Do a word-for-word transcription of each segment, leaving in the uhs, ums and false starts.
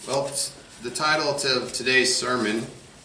Well, the title of today's sermon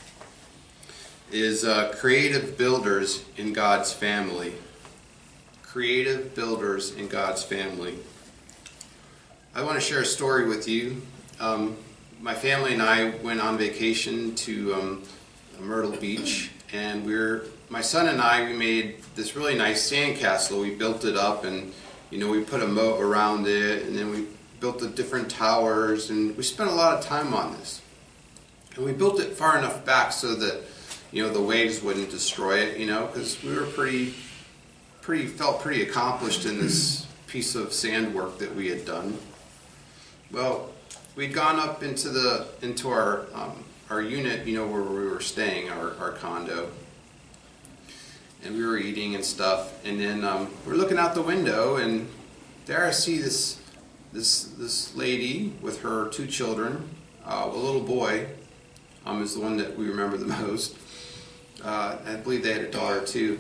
is uh, Creative Builders in God's Family. Creative Builders in God's Family. I want to share a story with you. Um, my family and I went on vacation to um, Myrtle Beach, and we were, my son and I, we made this really nice sandcastle. We built it up, and you know, we put a moat around it, and then we built the different towers, and we spent a lot of time on this. And we built it far enough back so that, you know, the waves wouldn't destroy it, you know, because we were pretty, pretty, felt pretty accomplished in this piece of sand work that we had done. Well, we'd gone up into the, into our, um, our unit, you know, where we were staying, our, our condo. And we were eating and stuff, and then um, we're looking out the window, and there I see this this this lady with her two children. Uh, a little boy um, is the one that we remember the most. Uh, I believe they had a daughter too.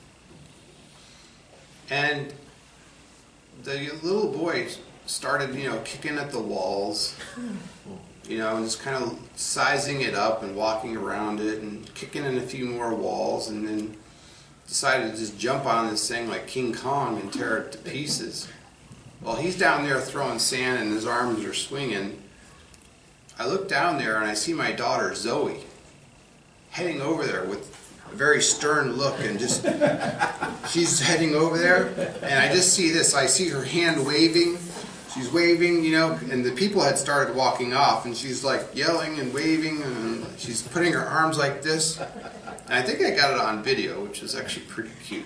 And the little boy started, you know, kicking at the walls, you know, and just kind of sizing it up and walking around it and kicking in a few more walls, and then decided to just jump on this thing like King Kong and tear it to pieces. Well, he's down there throwing sand and his arms are swinging. I look down there and I see my daughter Zoe heading over there with a very stern look, and just she's heading over there, and I just see this. I see her hand waving. She's waving, you know, and the people had started walking off, and she's like yelling and waving, and she's putting her arms like this. And I think I got it on video, which is actually pretty cute.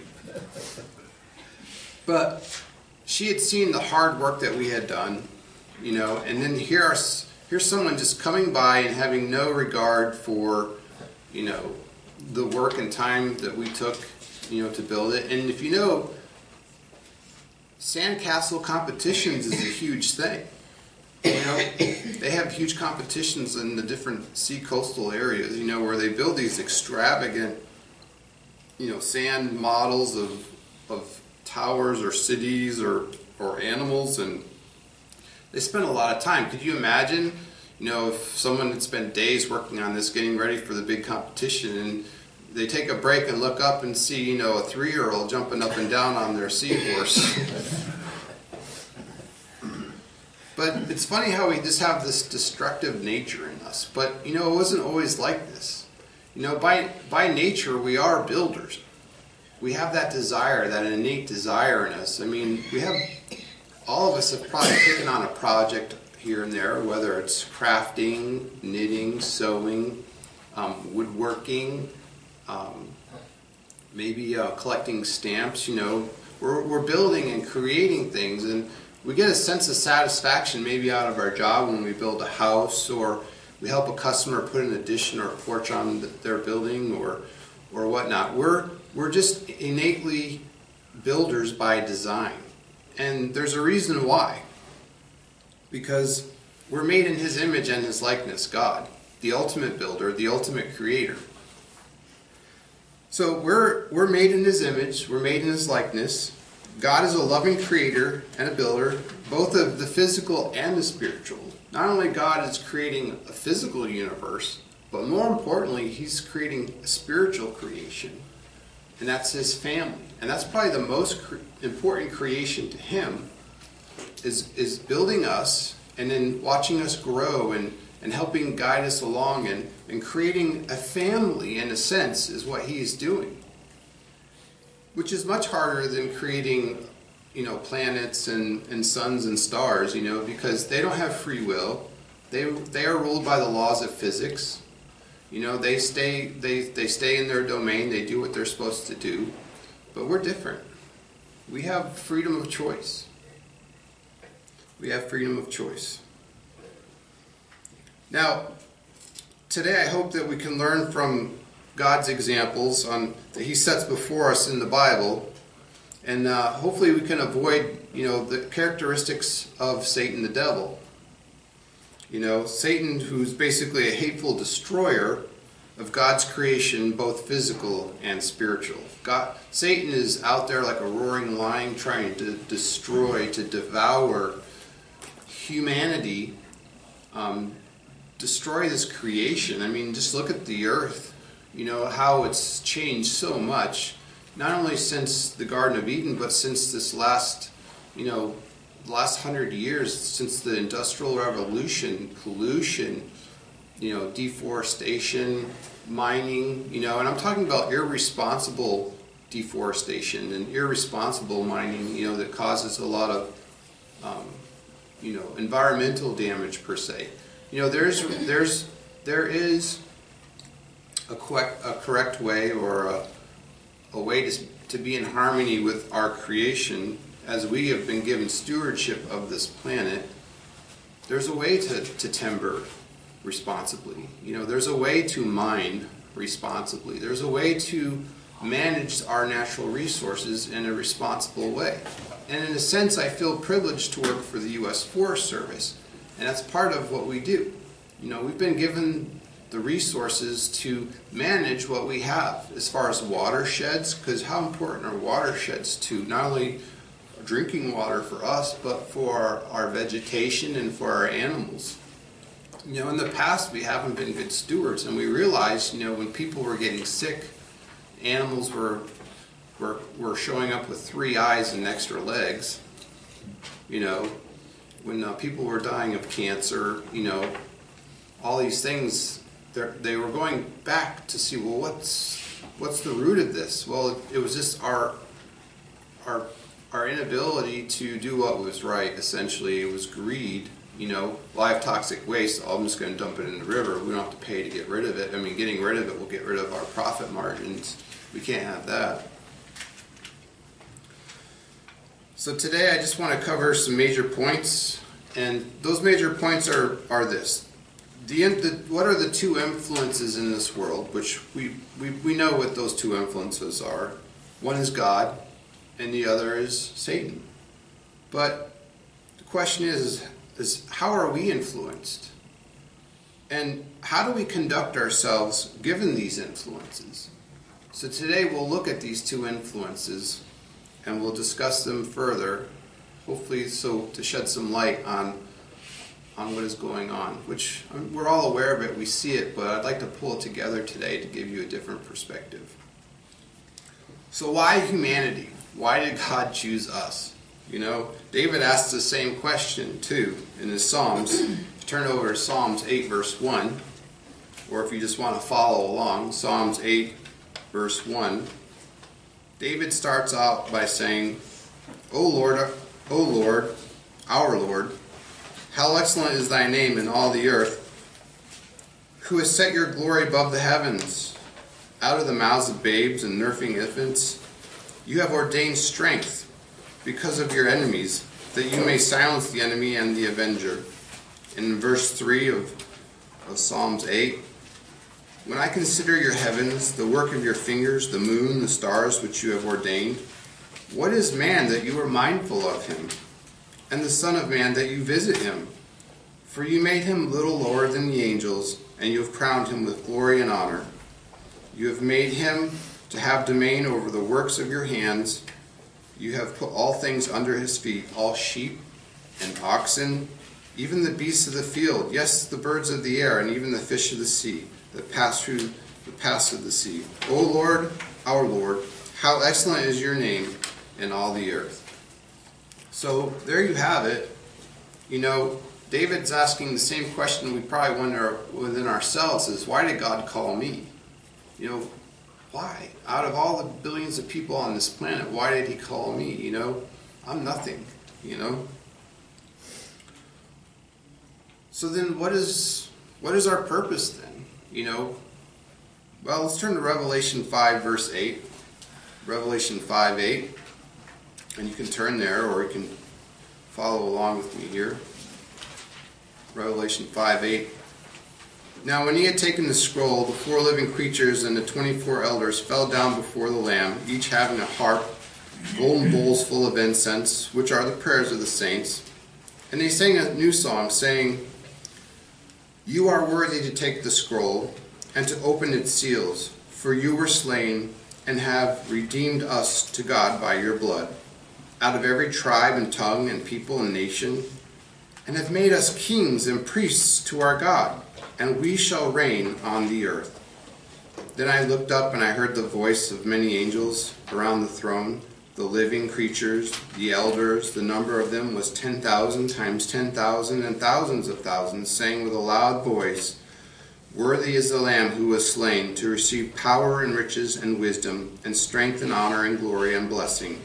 But she had seen the hard work that we had done, you know, and then here's, here's someone just coming by and having no regard for, you know, the work and time that we took, you know, to build it. And if you know, sandcastle competitions is a huge thing. You know, they have huge competitions in the different sea coastal areas, you know, where they build these extravagant, you know, sand models of of towers or cities or or animals, and they spend a lot of time. Could you imagine, you know, if someone had spent days working on this, getting ready for the big competition, and they take a break and look up and see, you know, a three-year-old jumping up and down on their seahorse. But it's funny how we just have this destructive nature in us. But, you know, it wasn't always like this. You know, by by nature, we are builders. We have that desire, that innate desire in us. I mean, we have, all of us have probably taken on a project here and there, whether it's crafting, knitting, sewing, um, woodworking, um, maybe uh, collecting stamps. You know, we're, we're building and creating things, and we get a sense of satisfaction maybe out of our job when we build a house, or we help a customer put an addition or a porch on the, their building, or or whatnot. We're we're just innately builders by design, and there's a reason why. Because we're made in His image and His likeness, God, the ultimate builder, the ultimate creator. So we're we're made in His image, we're made in His likeness. God is a loving creator and a builder, both of the physical and the spiritual. Not only God is creating a physical universe, but more importantly, He's creating a spiritual creation, and that's His family. And that's probably the most cre- important creation to Him, is, is building us and then watching us grow and, and helping guide us along, and, and creating a family, in a sense, is what He is doing. Which is much harder than creating, you know, planets and, and suns and stars, you know, because they don't have free will. They they are ruled by the laws of physics. You know, they stay they, they stay in their domain, they do what they're supposed to do. But we're different. We have freedom of choice. We have freedom of choice. Now, today I hope that we can learn from God's examples on that He sets before us in the Bible, and uh, hopefully we can avoid, you know, the characteristics of Satan the devil. You know, Satan, who's basically a hateful destroyer of God's creation, both physical and spiritual. God, Satan is out there like a roaring lion, trying to destroy, to devour humanity, um, destroy this creation. I mean, just look at the earth, you know, how it's changed so much, not only since the Garden of Eden, but since this last, you know, last hundred years, since the Industrial Revolution, pollution, you know, deforestation, mining, you know, and I'm talking about irresponsible deforestation and irresponsible mining, you know, that causes a lot of, um, you know, environmental damage per se. You know, there's, there's, there is a correct, a correct way or a, a way to, to be in harmony with our creation as we have been given stewardship of this planet. There's a way to, to timber responsibly. You know, there's a way to mine responsibly. There's a way to manage our natural resources in a responsible way. And in a sense, I feel privileged to work for the U S Forest Service. And that's part of what we do. You know, we've been given the resources to manage what we have as far as watersheds, because how important are watersheds to not only drinking water for us, but for our, our vegetation and for our animals. You know, in the past we haven't been good stewards, and we realized, you know, when people were getting sick, animals were, were, were showing up with three eyes and extra legs, you know, when uh, people were dying of cancer, you know, all these things, they were going back to see, well, what's what's the root of this? Well, it, it was just our our our inability to do what was right. Essentially, it was greed. You know, live toxic waste, oh, I'm just going to dump it in the river. We don't have to pay to get rid of it. I mean, getting rid of it will get rid of our profit margins. We can't have that. So today I just want to cover some major points, and those major points are, are this. The, the, what are the two influences in this world, which we, we, we know what those two influences are. One is God, and the other is Satan. But the question is, is how are we influenced? And how do we conduct ourselves given these influences? So today we'll look at these two influences and we'll discuss them further, hopefully so to shed some light on, on what is going on, which we're all aware of it, we see it, but I'd like to pull it together today to give you a different perspective. So why humanity? Why did God choose us? You know, David asked the same question too in his Psalms. If you turn over to Psalms eight verse one, or if you just want to follow along, Psalms eight verse one, David starts out by saying, O Lord, O Lord, our Lord, how excellent is thy name in all the earth, who has set your glory above the heavens. Out of the mouths of babes and nursing infants, you have ordained strength because of your enemies, that you may silence the enemy and the avenger. In verse three of, of Psalms eight, when I consider your heavens, the work of your fingers, the moon, the stars which you have ordained, what is man that you are mindful of him, and the son of man that you visit him? For you made him little lower than the angels, and you have crowned him with glory and honor. You have made him to have domain over the works of your hands. You have put all things under his feet, all sheep and oxen, even the beasts of the field, yes, the birds of the air, and even the fish of the sea, that pass through the paths of the sea. O Lord, our Lord, how excellent is your name in all the earth. So there you have it. You know, David's asking the same question we probably wonder within ourselves is, why did God call me? You know, why? Out of all the billions of people on this planet, why did he call me? You know, I'm nothing, you know. So then what is what is our purpose then? You know, well, let's turn to Revelation five verse eight. Revelation five eight. And you can turn there or you can follow along with me here. Revelation five eight. Now when he had taken the scroll, the four living creatures and the twenty-four elders fell down before the Lamb, each having a harp, golden bowls full of incense, which are the prayers of the saints. And they sang a new song, saying, You are worthy to take the scroll and to open its seals, for you were slain and have redeemed us to God by your blood, out of every tribe and tongue and people and nation, and have made us kings and priests to our God. and we shall reign on the earth. Then I looked up, and I heard the voice of many angels around the throne, the living creatures, the elders. The number of them was ten thousand times ten thousand and thousands of thousands, saying with a loud voice, "Worthy is the Lamb who was slain to receive power and riches and wisdom and strength and honor and glory and blessing."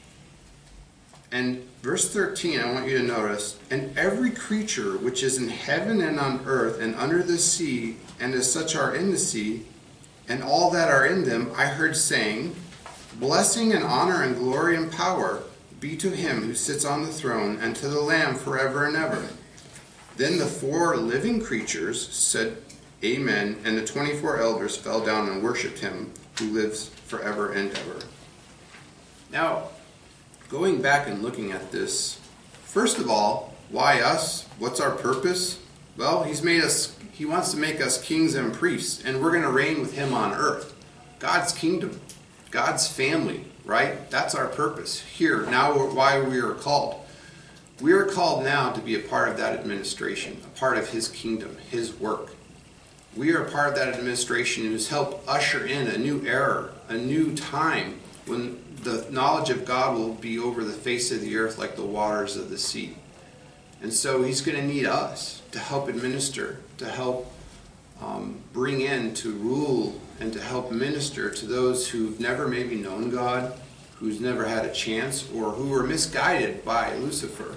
And verse thirteen, I want you to notice, "And every creature which is in heaven and on earth and under the sea, and as such are in the sea, and all that are in them, I heard saying, Blessing and honor and glory and power be to him who sits on the throne and to the Lamb forever and ever." Then the four living creatures said, "Amen," and the twenty-four elders fell down and worshipped him who lives forever and ever. Now, going back and looking at this, first of all, why us? What's our purpose? Well, he's made us, he wants to make us kings and priests, and we're going to reign with him on earth. God's kingdom, God's family, right? That's our purpose here. Now, why we are called. We are called now to be a part of that administration, a part of his kingdom, his work. We are a part of that administration who's helped usher in a new era, a new time when the knowledge of God will be over the face of the earth like the waters of the sea. And so he's going to need us to help administer, to help um, bring in, to rule, and to help minister to those who've never maybe known God, who's never had a chance, or who were misguided by Lucifer.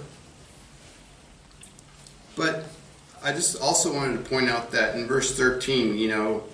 But I just also wanted to point out that in verse thirteen, you know,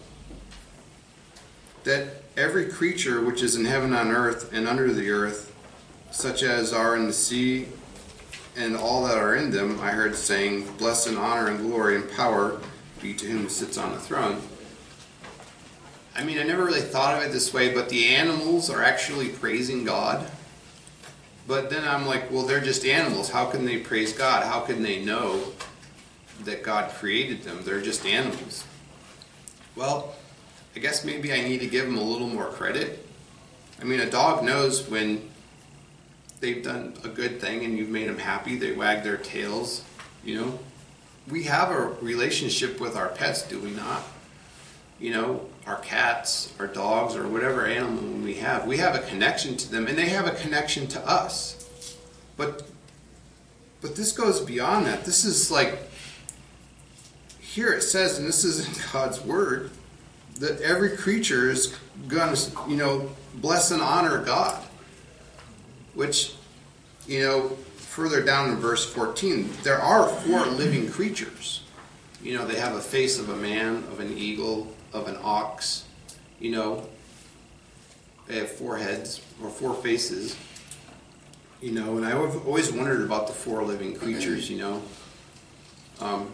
that every creature which is in heaven, on earth, and under the earth, such as are in the sea, and all that are in them, I heard saying, "Blessing, honor, and glory, and power be to him who sits on the throne." I mean, I never really thought of it this way, but the animals are actually praising God. But then I'm like, well, they're just animals. How can they praise God? How can they know that God created them? They're just animals. Well, I guess maybe I need to give them a little more credit. I mean, a dog knows when they've done a good thing and you've made them happy. They wag their tails, you know. We have a relationship with our pets, do we not? You know, our cats, our dogs, or whatever animal we have. We have a connection to them, and they have a connection to us. But, but this goes beyond that. This is like, here it says, and this is in God's Word, that every creature is going to, you know, bless and honor God. Which, you know, further down in verse fourteen, there are four living creatures. You know, they have a face of a man, of an eagle, of an ox. You know, they have four heads, or four faces. You know, and I've always wondered about the four living creatures, you know. Um,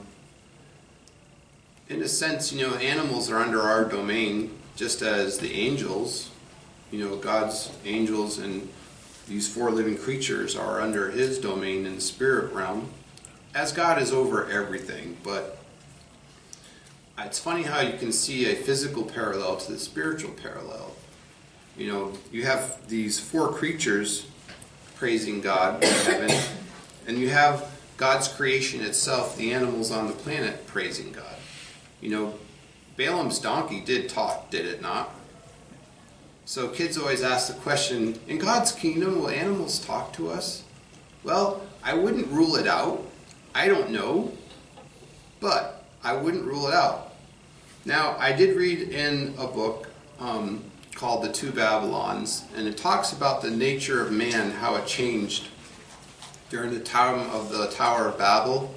in a sense, you know, animals are under our domain, just as the angels, you know, God's angels and these four living creatures are under his domain in the spirit realm, as God is over everything. But it's funny how you can see a physical parallel to the spiritual parallel. You know, you have these four creatures praising God in heaven, and you have God's creation itself, the animals on the planet, praising God. You know, Balaam's donkey did talk, did it not? So kids always ask the question, in God's kingdom, will animals talk to us? Well, I wouldn't rule it out. I don't know. But I wouldn't rule it out. Now, I did read in a book um, called The Two Babylons, and it talks about the nature of man, how it changed during the time of the Tower of Babel.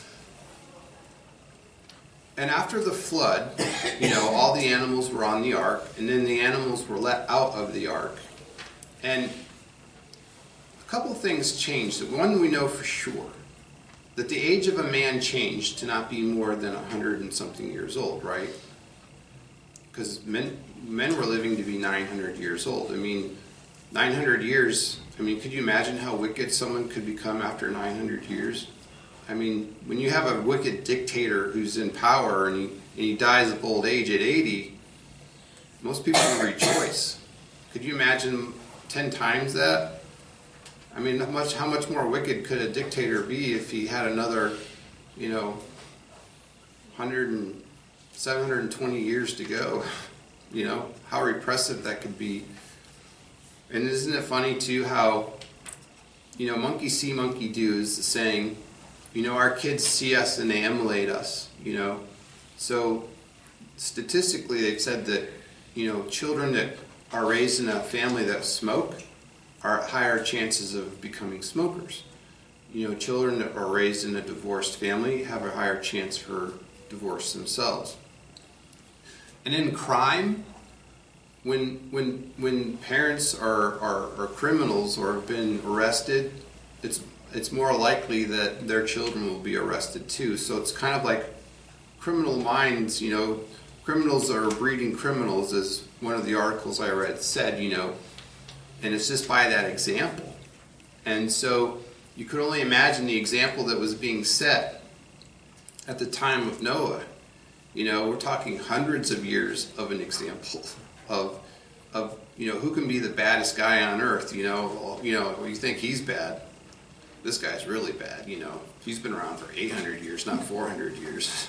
And after the flood, you know, all the animals were on the ark, and then the animals were let out of the ark. And a couple things changed. One we know for sure, that the age of a man changed to not be more than a hundred and something years old, right? Because men, men were living to be nine hundred years old. I mean, nine hundred years, I mean, could you imagine how wicked someone could become after nine hundred years? I mean, when you have a wicked dictator who's in power and he, and he dies of old age at eighty, most people will rejoice. Could you imagine ten times that? I mean, how much, how much more wicked could a dictator be if he had another, you know, one hundred, seven hundred twenty years to go. You know, how repressive that could be. And isn't it funny too how, you know, monkey see, monkey do is the saying. You know, our kids see us and they emulate us, you know. So statistically they've said that, you know, children that are raised in a family that smoke are at higher chances of becoming smokers. You know, children that are raised in a divorced family have a higher chance for divorce themselves. And in crime, when when when parents are, are, are criminals or have been arrested, it's it's more likely that their children will be arrested too. So it's kind of like criminal minds, you know, criminals are breeding criminals, as one of the articles I read said, you know, and it's just by that example. And so you could only imagine the example that was being set at the time of Noah. You know, we're talking hundreds of years of an example of, of you know, who can be the baddest guy on earth, you know, you know, you think he's bad. This guy's really bad, you know. He's been around for eight hundred years, not four hundred years.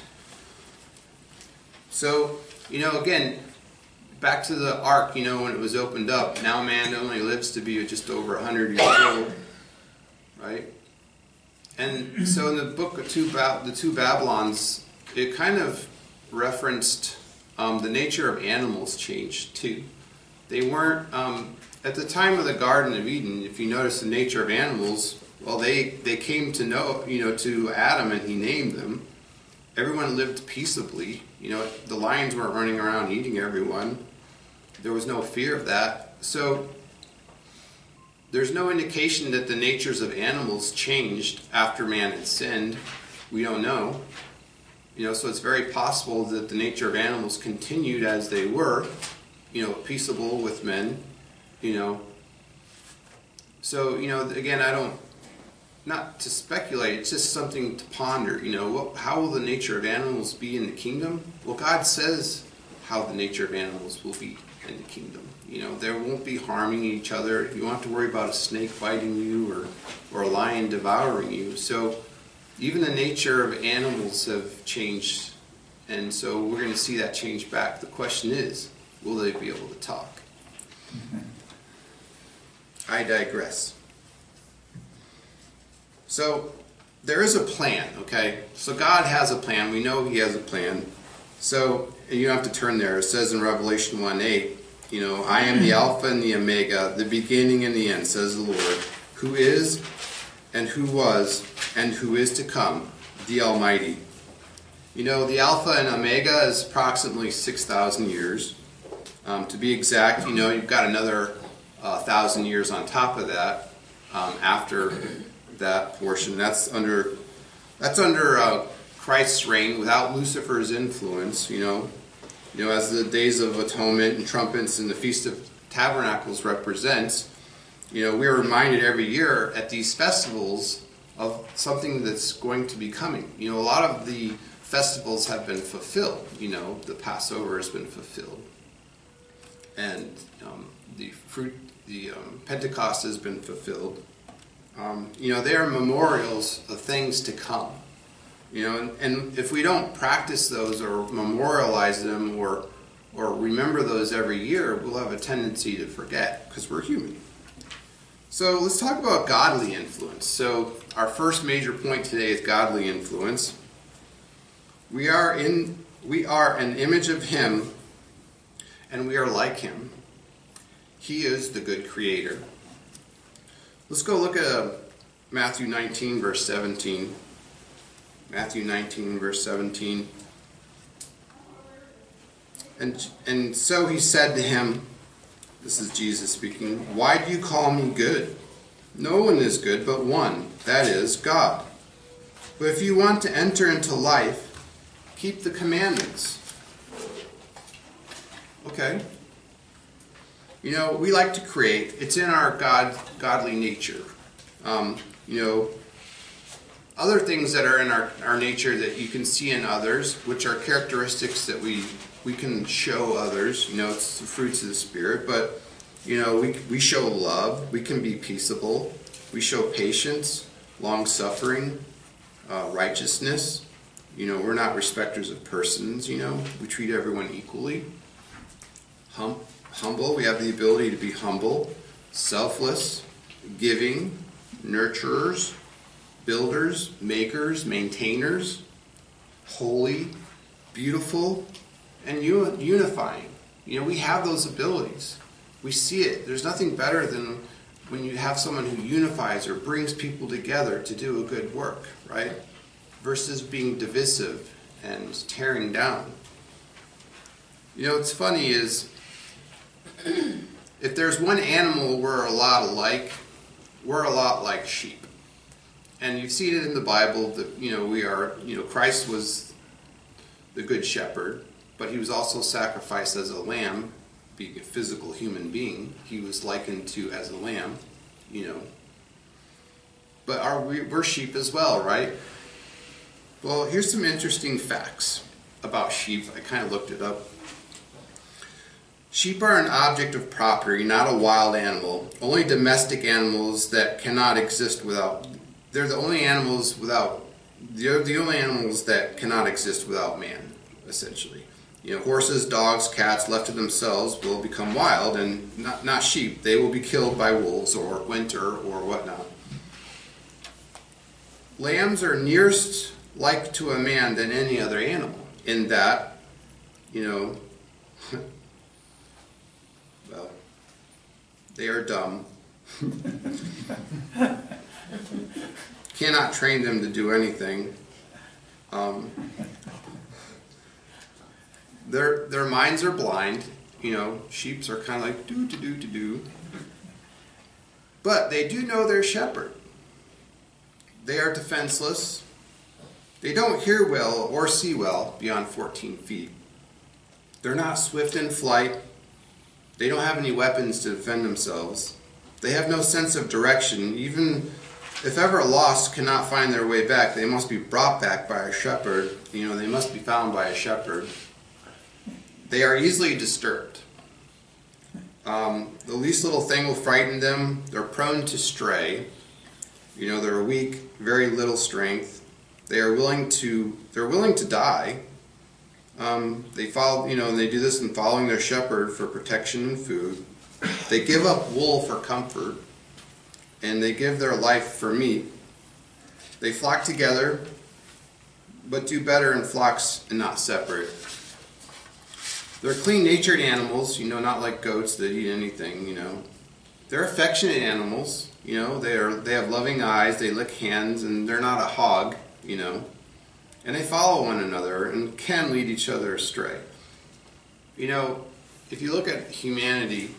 So, you know, again, back to the ark, you know, when it was opened up, now man only lives to be just over one hundred years old, right? And so in the book of two ba- the two Babylons, it kind of referenced um, the nature of animals changed too. They weren't, um, at the time of the Garden of Eden, if you notice the nature of animals, well, they, they came to know, you know, to Adam and he named them. Everyone lived peaceably. You know, the lions weren't running around eating everyone. There was no fear of that. So there's no indication that the natures of animals changed after man had sinned. We don't know. You know, so it's very possible that the nature of animals continued as they were, you know, peaceable with men, you know. So, you know, again, I don't, not to speculate, it's just something to ponder. You know, what, how will the nature of animals be in the kingdom? Well, God says how the nature of animals will be in the kingdom. You know, there won't be harming each other. You won't have to worry about a snake biting you or, or a lion devouring you. So even the nature of animals have changed. And so we're going to see that change back. The question is, will they be able to talk? Mm-hmm. I digress. So there is a plan, okay? So God has a plan. We know he has a plan. So, and you don't have to turn there. It says in Revelation one eight, you know, I am the Alpha and the Omega, the beginning and the end, says the Lord, who is and who was and who is to come, the Almighty. You know, the Alpha and Omega is approximately six thousand years. Um, to be exact, you know, you've got another uh, thousand years on top of that um, after that portion. That's under that's under uh, Christ's reign without Lucifer's influence. You know, you know, as the days of atonement and trumpets and the Feast of Tabernacles represents. You know, we're reminded every year at these festivals of something that's going to be coming. You know, a lot of the festivals have been fulfilled. You know, the Passover has been fulfilled, and um, the fruit, the um, Pentecost has been fulfilled. Um, you know, they are memorials of things to come. You know, and, and if we don't practice those or memorialize them or or remember those every year, we'll have a tendency to forget because we're human. So let's talk about godly influence. So our first major point today is godly influence. We are in we are an image of him, and we are like him. He is the good creator. Let's go look at uh, Matthew nineteen, verse seventeen. Matthew nineteen, verse seventeen. And, and so he said to him, this is Jesus speaking, why do you call me good? No one is good but one, that is, God. But if you want to enter into life, keep the commandments. Okay. You know, we like to create. It's in our God, godly nature. Um, you know, other things that are in our, our nature that you can see in others, which are characteristics that we, we can show others. You know, it's the fruits of the Spirit. But, you know, we, we show love. We can be peaceable. We show patience, long-suffering, uh, righteousness. You know, we're not respecters of persons, you know. We treat everyone equally. Hum- humble, we have the ability to be humble, selfless, giving, nurturers, builders, makers, maintainers, holy, beautiful, and unifying. You know, we have those abilities. We see it. There's nothing better than when you have someone who unifies or brings people together to do a good work, right? Versus being divisive and tearing down. You know, what's funny is, if there's one animal we're a lot alike, we're a lot like sheep. And you've seen it in the Bible that, you know, we are, you know, Christ was the good shepherd, but he was also sacrificed as a lamb, being a physical human being. He was likened to as a lamb, you know. But are we, we're sheep as well, right? Well, here's some interesting facts about sheep. I kind of looked it up. Sheep are an object of property, not a wild animal. Only domestic animals that cannot exist without, they're the only animals without, they're the only animals that cannot exist without man, essentially. You know, horses, dogs, cats, left to themselves, will become wild, and not, not sheep. They will be killed by wolves or winter or whatnot. Lambs are nearest like to a man than any other animal, in that, you know, well, they are dumb. Cannot train them to do anything. Um, their their minds are blind. You know, sheeps are kind of like do to do to do. But they do know their shepherd. They are defenseless. They don't hear well or see well beyond fourteen feet. They're not swift in flight. They don't have any weapons to defend themselves. They have no sense of direction. Even if ever lost, cannot find their way back. They must be brought back by a shepherd. You know, they must be found by a shepherd. They are easily disturbed. Um, the least little thing will frighten them. They're prone to stray. You know, they're weak, very little strength. They are willing to, they're willing to die. Um, they follow, you know, and they do this in following their shepherd for protection and food. They give up wool for comfort, and they give their life for meat. They flock together, but do better in flocks and not separate. They're clean-natured animals, you know, not like goats that eat anything, you know. They're affectionate animals, you know. They are, they have loving eyes, they lick hands, and they're not a hog, you know. And they follow one another and can lead each other astray. You know, if you look at humanity,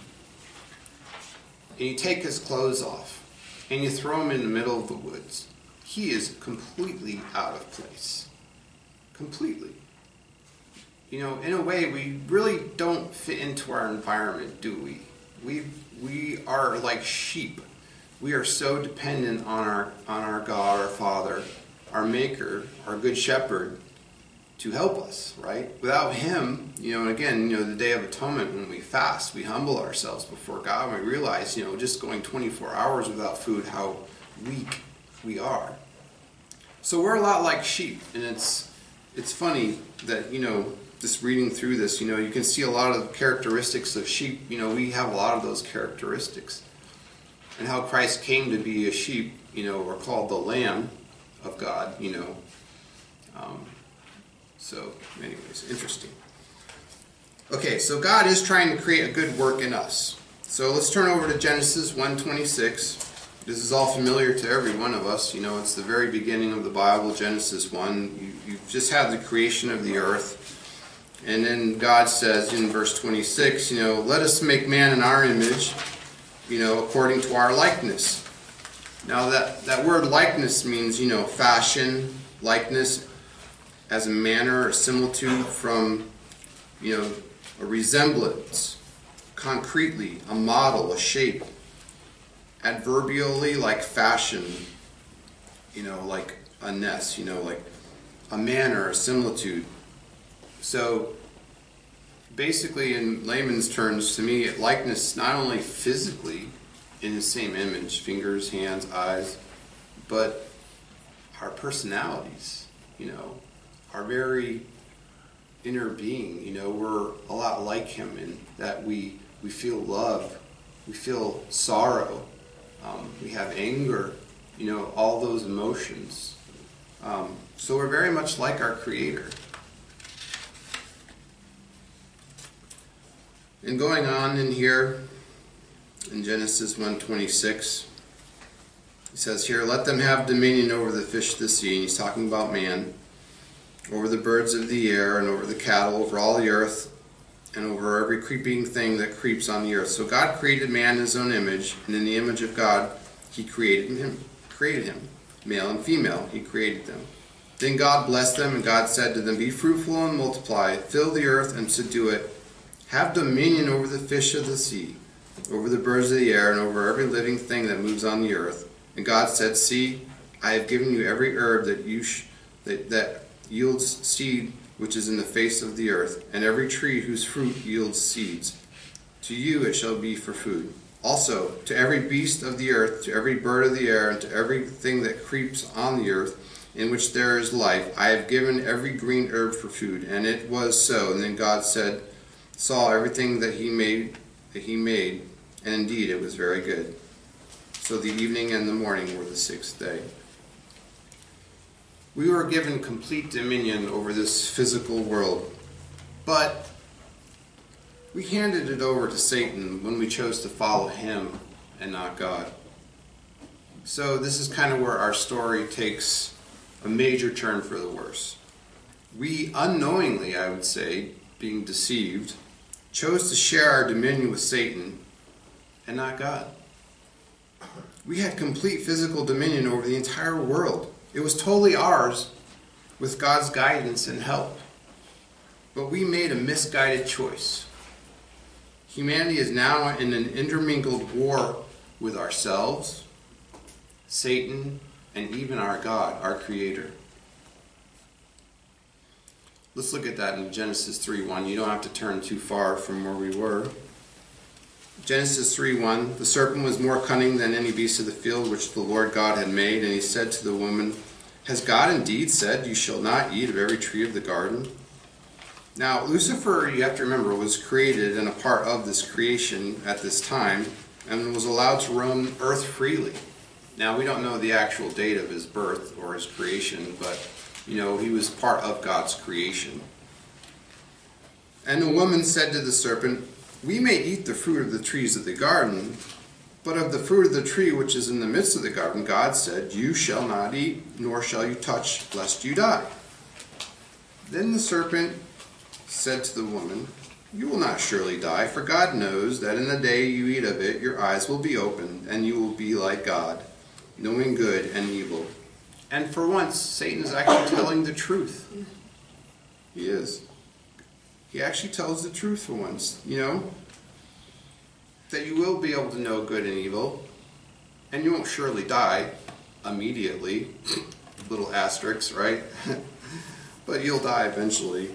and you take his clothes off, and you throw him in the middle of the woods, he is completely out of place. Completely. You know, in a way, we really don't fit into our environment, do we? We we are like sheep. We are so dependent on our on our God, our Father, our Maker, our Good Shepherd, to help us, right? Without him, you know, and again, you know, the Day of Atonement, when we fast, we humble ourselves before God, and we realize, you know, just going twenty-four hours without food, how weak we are. So we're a lot like sheep, and it's it's funny that, you know, just reading through this, you know, you can see a lot of the characteristics of sheep. You know, we have a lot of those characteristics. And how Christ came to be a sheep, you know, we're called the Lamb of God, you know. Um, so, anyways, interesting. Okay, so God is trying to create a good work in us. So let's turn over to Genesis one twenty-six. This is all familiar to every one of us. You know, it's the very beginning of the Bible, Genesis one. You, you've just had the creation of the earth. And then God says in verse twenty-six, you know, let us make man in our image, you know, according to our likeness. Now that, that word likeness means, you know, fashion, likeness as a manner, a similitude from, you know, a resemblance, concretely, a model, a shape. Adverbially, like fashion, you know, like a ness, you know, like a manner, a similitude. So basically, in layman's terms, to me, likeness not only physically in the same image, fingers, hands, eyes, but our personalities, you know, our very inner being. You know, we're a lot like him in that we, we feel love, we feel sorrow, um, we have anger, you know, all those emotions. Um, so we're very much like our Creator. And going on in here, in Genesis one twenty-six, he says here, let them have dominion over the fish of the sea, and he's talking about man, over the birds of the air, and over the cattle, over all the earth, and over every creeping thing that creeps on the earth. So God created man in his own image, and in the image of God he created him, created him. Male and female, he created them. Then God blessed them, and God said to them, be fruitful and multiply, fill the earth and subdue it. Have dominion over the fish of the sea, over the birds of the air, and over every living thing that moves on the earth. And God said, see, I have given you every herb that you sh- that, that yields seed which is in the face of the earth, and every tree whose fruit yields seeds. To you it shall be for food. Also, to every beast of the earth, to every bird of the air, and to everything that creeps on the earth, in which there is life, I have given every green herb for food. And it was so. And then God said, saw everything that he made, that he made, and indeed it was very good. So the evening and the morning were the sixth day. We were given complete dominion over this physical world, but we handed it over to Satan when we chose to follow him and not God. So this is kind of where our story takes a major turn for the worse. We unknowingly, I would say, being deceived, chose to share our dominion with Satan and not God. We had complete physical dominion over the entire world. It was totally ours with God's guidance and help. But we made a misguided choice. Humanity is now in an intermingled war with ourselves, Satan, and even our God, our Creator. Let's look at that in Genesis three one. You don't have to turn too far from where we were. Genesis three one, the serpent was more cunning than any beast of the field which the Lord God had made, and he said to the woman, has God indeed said, you shall not eat of every tree of the garden? Now, Lucifer, you have to remember, was created and a part of this creation at this time, and was allowed to roam earth freely. Now, we don't know the actual date of his birth or his creation, but, you know, he was part of God's creation. And the woman said to the serpent, we may eat the fruit of the trees of the garden, but of the fruit of the tree which is in the midst of the garden, God said, you shall not eat, nor shall you touch, lest you die. Then the serpent said to the woman, you will not surely die, for God knows that in the day you eat of it, your eyes will be opened, and you will be like God, knowing good and evil. And for once, Satan is actually telling the truth. He is. He actually tells the truth for once, you know, that you will be able to know good and evil, and you won't surely die immediately. Little asterisks, right? But you'll die eventually.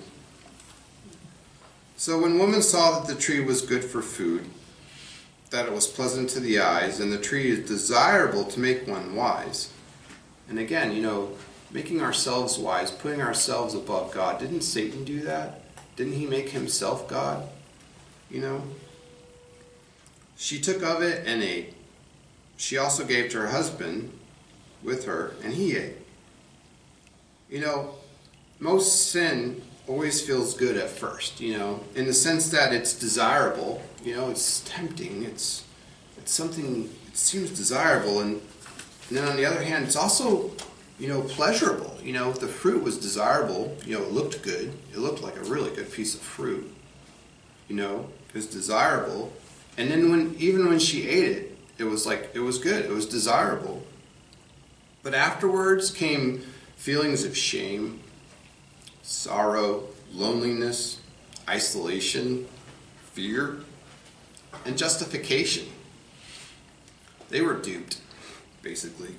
So when woman saw that the tree was good for food, that it was pleasant to the eyes, and the tree is desirable to make one wise. And again, you know, making ourselves wise, putting ourselves above God. Didn't Satan do that? Didn't he make himself God? You know? She took of it and ate. She also gave to her husband with her, and he ate. You know, most sin always feels good at first, you know, in the sense that it's desirable, you know, it's tempting, it's it's something, it seems desirable, and, and then on the other hand, it's also, you know, pleasurable. You know, if the fruit was desirable, you know, it looked good, it looked like a really good piece of fruit, you know, it was desirable, and then when, even when she ate it, it was like, it was good, it was desirable. But afterwards came feelings of shame, sorrow, loneliness, isolation, fear, and justification. They were duped, basically.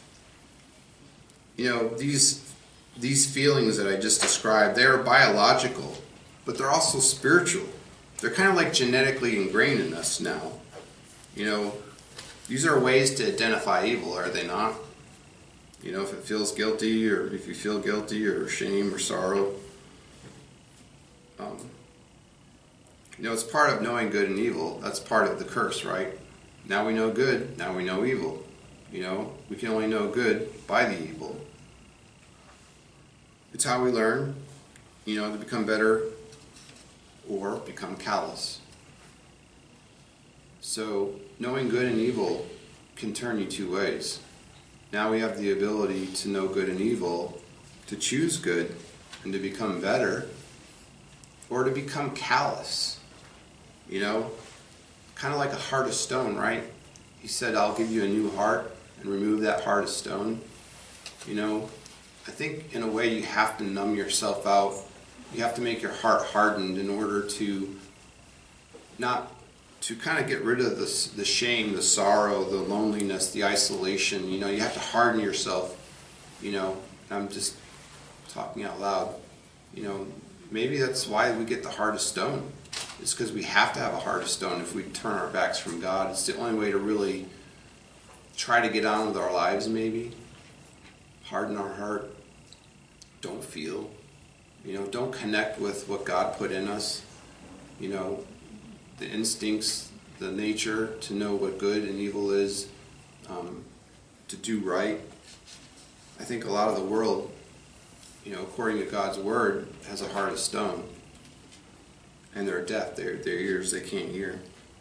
You know, these these feelings that I just described, they're biological, but they're also spiritual. They're kind of like genetically ingrained in us now. You know, these are ways to identify evil, are they not? You know, if it feels guilty, or if you feel guilty or shame or sorrow. Um, you know, it's part of knowing good and evil. That's part of the curse, right? Now we know good, now we know evil. You know, we can only know good by the evil. It's how we learn, you know, to become better or become callous. So, knowing good and evil can turn you two ways. Now we have the ability to know good and evil, to choose good, and to become better, or to become callous. You know, kind of like a heart of stone, right? He said, I'll give you a new heart and remove that heart of stone. You know, I think in a way you have to numb yourself out. You have to make your heart hardened in order to not, to kind of get rid of the, the shame, the sorrow, the loneliness, the isolation. You know, you have to harden yourself. You know, I'm just talking out loud. You know, maybe that's why we get the heart of stone. It's because we have to have a heart of stone if we turn our backs from God. It's the only way to really try to get on with our lives, maybe. Harden our heart. Don't feel. You know, don't connect with what God put in us. You know, the instincts, the nature to know what good and evil is, um, to do right. I think a lot of the world, you know, according to God's word, has a heart of stone. And they're deaf. Their, their ears, they can't hear.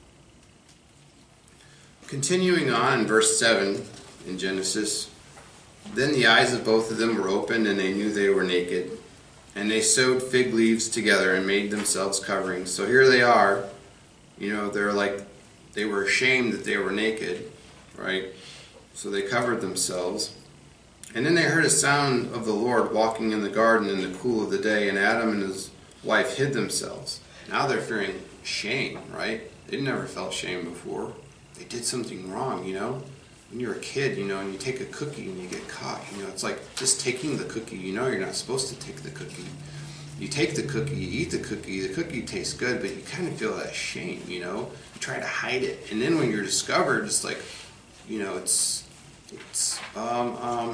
Continuing on in verse seven in Genesis, then the eyes of both of them were opened, and they knew they were naked. And they sewed fig leaves together and made themselves coverings. So here they are. You know, they're like, they were ashamed that they were naked, right? So they covered themselves. And then they heard a sound of the Lord walking in the garden in the cool of the day, and Adam and his wife hid themselves. Now they're fearing shame, right? They never felt shame before. They did something wrong, you know? When you're a kid, you know, and you take a cookie and you get caught, you know, it's like just taking the cookie. You know you're not supposed to take the cookie. You take the cookie, you eat the cookie, the cookie tastes good, but you kind of feel that shame, you know? You try to hide it. And then when you're discovered, it's like, you know, it's, it's, um, um,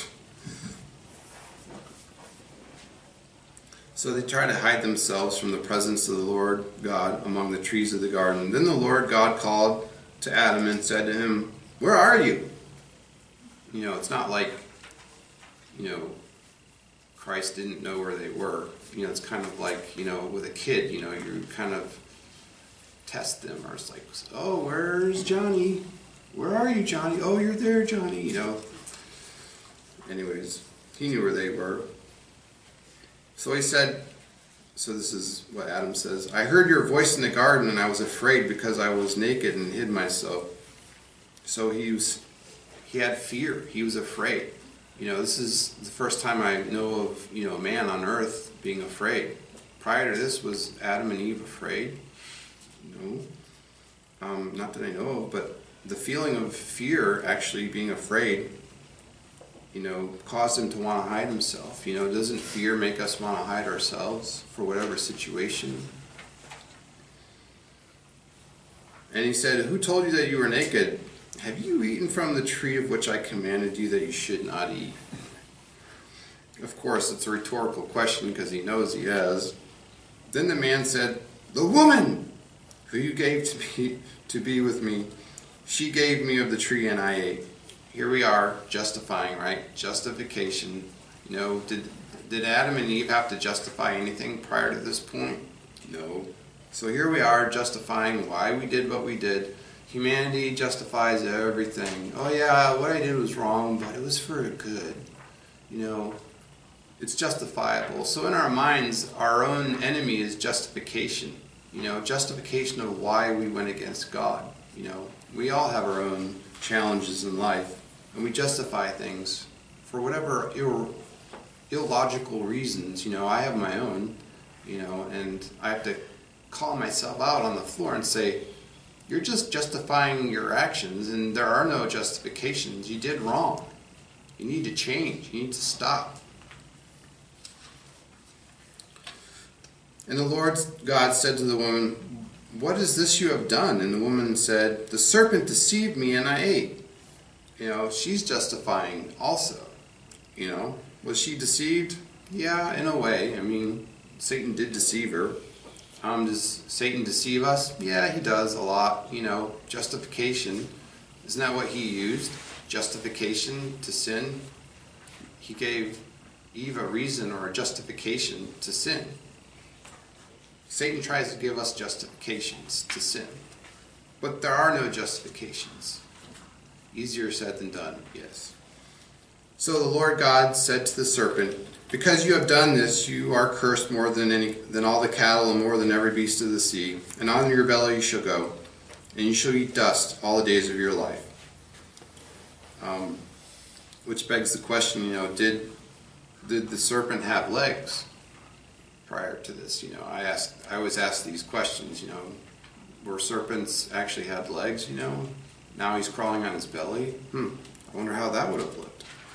so they try to hide themselves from the presence of the Lord God among the trees of the garden. Then the Lord God called to Adam and said to him, where are you? You know, it's not like, you know, Christ didn't know where they were. You know, it's kind of like, you know, with a kid, you know, you kind of test them. Or it's like, oh, where's Johnny? Where are you, Johnny? Oh, you're there, Johnny. You know. Anyways, he knew where they were. So he said, so this is what Adam says, I heard your voice in the garden, and I was afraid because I was naked and hid myself. So he was, he had fear. He was afraid. You know, this is the first time I know of, you know, a man on earth being afraid. Prior to this, was Adam and Eve afraid? No. Um, not that I know of, but the feeling of fear, actually being afraid, you know, caused him to want to hide himself. You know, doesn't fear make us want to hide ourselves for whatever situation? And he said, who told you that you were naked? Have you eaten from the tree of which I commanded you that you should not eat? Of course, it's a rhetorical question because he knows he has. Then the man said, the woman who you gave to be, to be with me, she gave me of the tree and I ate. Here we are, justifying, right? Justification. You know, did, did Adam and Eve have to justify anything prior to this point? No. So here we are, justifying why we did what we did. Humanity justifies everything. Oh yeah, what I did was wrong, but it was for good. You know, it's justifiable. So in our minds, our own enemy is justification. You know, justification of why we went against God. You know, we all have our own challenges in life, and we justify things for whatever Ill, illogical reasons. You know, I have my own, you know, and I have to call myself out on the floor and say, you're just justifying your actions, and there are no justifications. You did wrong. You need to change. You need to stop. And the Lord God said to the woman, what is this you have done? And the woman said, the serpent deceived me and I ate. You know, she's justifying also. You know, was she deceived? Yeah, in a way. I mean, Satan did deceive her. Um, does Satan deceive us? Yeah, he does a lot. You know, justification. Isn't that what he used? Justification to sin. He gave Eve a reason or a justification to sin. Satan tries to give us justifications to sin. But there are no justifications. Easier said than done, yes. So the Lord God said to the serpent, because you have done this, you are cursed more than any than all the cattle and more than every beast of the sea. And on your belly you shall go, and you shall eat dust all the days of your life. Um, which begs the question, you know, did did the serpent have legs prior to this? You know, I asked, I always ask these questions. You know, were serpents actually had legs? You know, now he's crawling on his belly. Hmm. I wonder how that would have looked.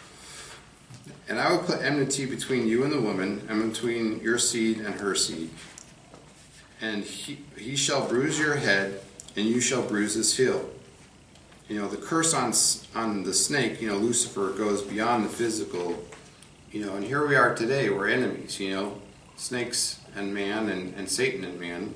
And I will put enmity between you and the woman, and between your seed and her seed. And he, he shall bruise your head, and you shall bruise his heel. You know, the curse on on the snake, you know, Lucifer, goes beyond the physical. You know, and here we are today, we're enemies, you know, snakes and man, and, and Satan and man.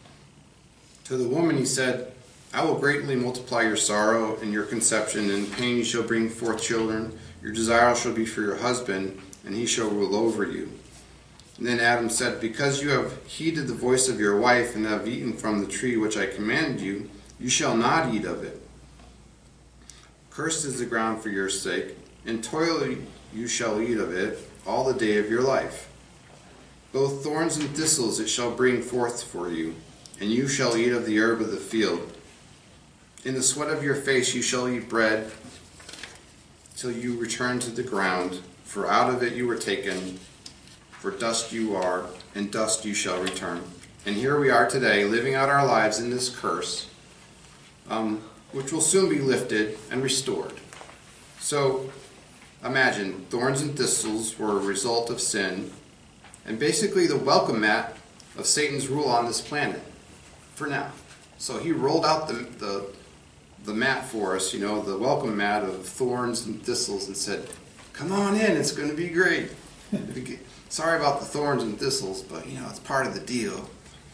To the woman he said, I will greatly multiply your sorrow and your conception, and in pain you shall bring forth children. Your desire shall be for your husband, and he shall rule over you. And then Adam said, because you have heeded the voice of your wife, and have eaten from the tree which I commanded you, you shall not eat of it. Cursed is the ground for your sake, and toil you shall eat of it all the day of your life. Both thorns and thistles it shall bring forth for you, and you shall eat of the herb of the field. In the sweat of your face you shall eat bread, till you return to the ground, for out of it you were taken, for dust you are, and dust you shall return. And here we are today, living out our lives in this curse, um, which will soon be lifted and restored. So, imagine, thorns and thistles were a result of sin, and basically the welcome mat of Satan's rule on this planet, for now. So he rolled out the, the the mat for us, you know, the welcome mat of thorns and thistles, and said, come on in, it's going to be great. Sorry about the thorns and thistles, but, you know, it's part of the deal.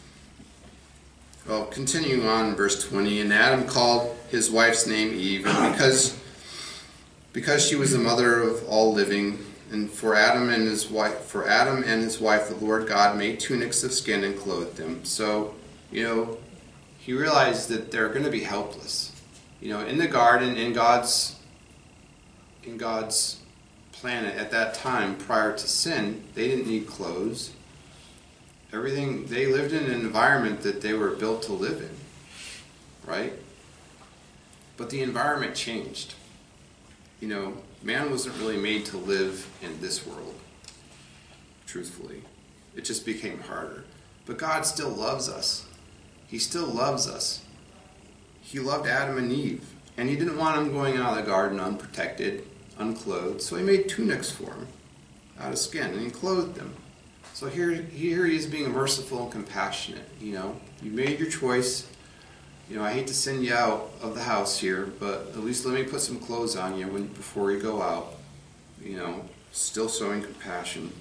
Well, continuing on in verse twenty, and Adam called his wife's name Eve, and because, because she was the mother of all living, and for Adam and his wife, for Adam and his wife, the Lord God made tunics of skin and clothed them. So, you know, he realized that they're going to be helpless. You know, in the garden, in God's in God's planet at that time, prior to sin, they didn't need clothes. Everything, they lived in an environment that they were built to live in, right? But the environment changed. You know, man wasn't really made to live in this world, truthfully. It just became harder. But God still loves us. He still loves us. He loved Adam and Eve, and he didn't want them going out of the garden unprotected, unclothed, so he made tunics for them out of skin, and he clothed them. So here, here he is being merciful and compassionate. You know, you made your choice. You know, I hate to send you out of the house here, but at least let me put some clothes on you when, before you go out. You know, still showing compassion.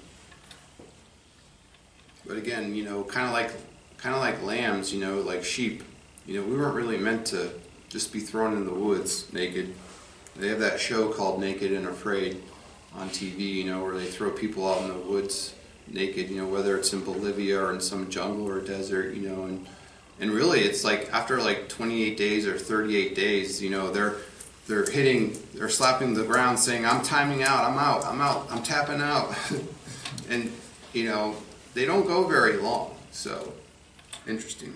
But again, you know, kind of like, kind of like lambs, you know, like sheep. You know, we weren't really meant to just be thrown in the woods naked. They have that show called Naked and Afraid on T V, you know, where they throw people out in the woods naked, you know, whether it's in Bolivia or in some jungle or desert, you know, and and really it's like after like twenty-eight days or thirty-eight days, you know, they're they're hitting, they're slapping the ground saying, I'm timing out, I'm out, I'm out, I'm tapping out. And, you know, they don't go very long, so interesting.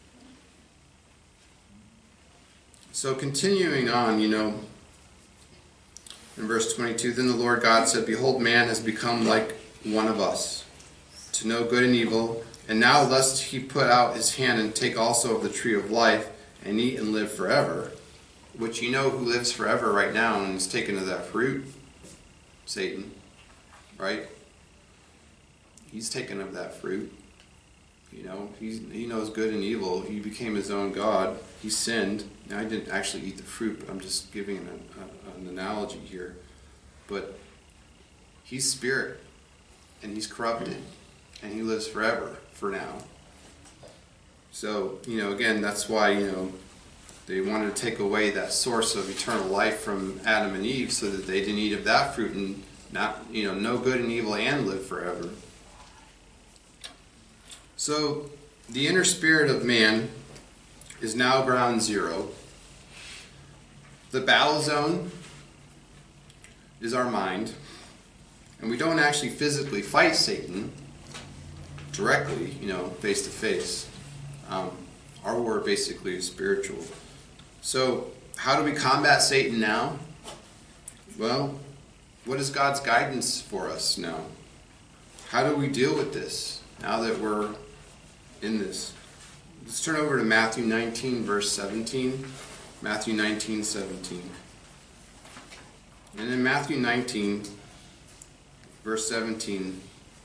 So continuing on, you know, in verse twenty-two, then the Lord God said, behold, man has become like one of us, to know good and evil, and now lest he put out his hand and take also of the tree of life, and eat and live forever. Which you know who lives forever right now and is taken of that fruit? Satan, right? He's taken of that fruit. You know, he's, he knows good and evil. He became his own God. He sinned. Now, I didn't actually eat the fruit, but I'm just giving an, a, an analogy here. But he's spirit, and he's corrupted, and he lives forever for now. So, you know, again, that's why, you know, they wanted to take away that source of eternal life from Adam and Eve so that they didn't eat of that fruit and not, you know, know good and evil and live forever. So, the inner spirit of man is now ground zero. The battle zone is our mind. And we don't actually physically fight Satan directly, you know, face to face. Um, our war basically is spiritual. So, how do we combat Satan now? Well, what is God's guidance for us now? How do we deal with this now that we're in this? Let's turn over to Matthew nineteen, verse seventeen. Matthew nineteen, seventeen. And in Matthew nineteen, verse seventeen,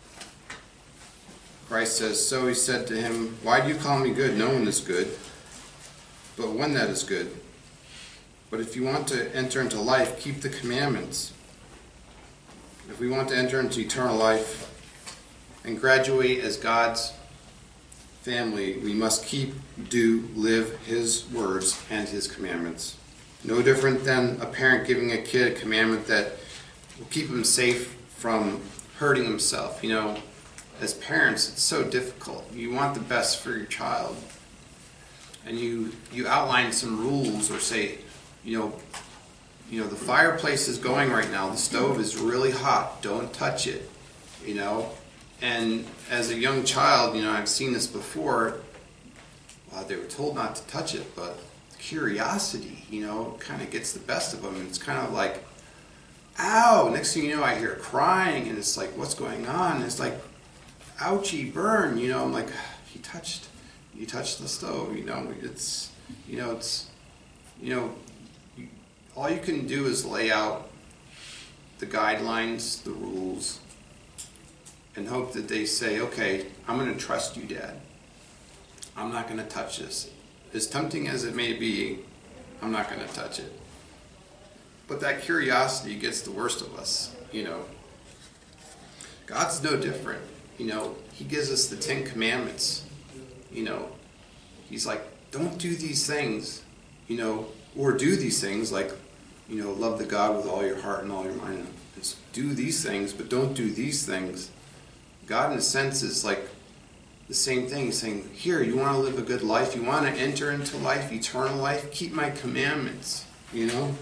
Christ says, "So he said to him, 'Why do you call me good? No one is good, but one that is good. But if you want to enter into life, keep the commandments.'" If we want to enter into eternal life and graduate as God's family, we must keep, do, live his words and his commandments. No different than a parent giving a kid a commandment that will keep him safe from hurting himself. You know, as parents, it's so difficult. You want the best for your child. And you, you outline some rules or say, you know, you know, the fireplace is going right now. The stove is really hot. Don't touch it, you know. And as a young child, you know, I've seen this before. Well, they were told not to touch it, but curiosity, you know, kind of gets the best of them. And it's kind of like, ow, next thing you know, I hear crying, and it's like, what's going on? And it's like, ouchie, burn, you know. I'm like, he touched, you touched the stove, you know. It's, you know, it's, you know, you, all you can do is lay out the guidelines, the rules, and hope that they say, okay, I'm going to trust you, Dad. I'm not going to touch this. As tempting as it may be, I'm not going to touch it. But that curiosity gets the worst of us, you know. God's no different. You know, he gives us the Ten Commandments. You know, he's like, don't do these things, you know, or do these things like, you know, love the God with all your heart and all your mind. It's do these things, but don't do these things. God, in a sense, is like the same thing. He's saying, here, you want to live a good life? You want to enter into life, eternal life? Keep my commandments, you know?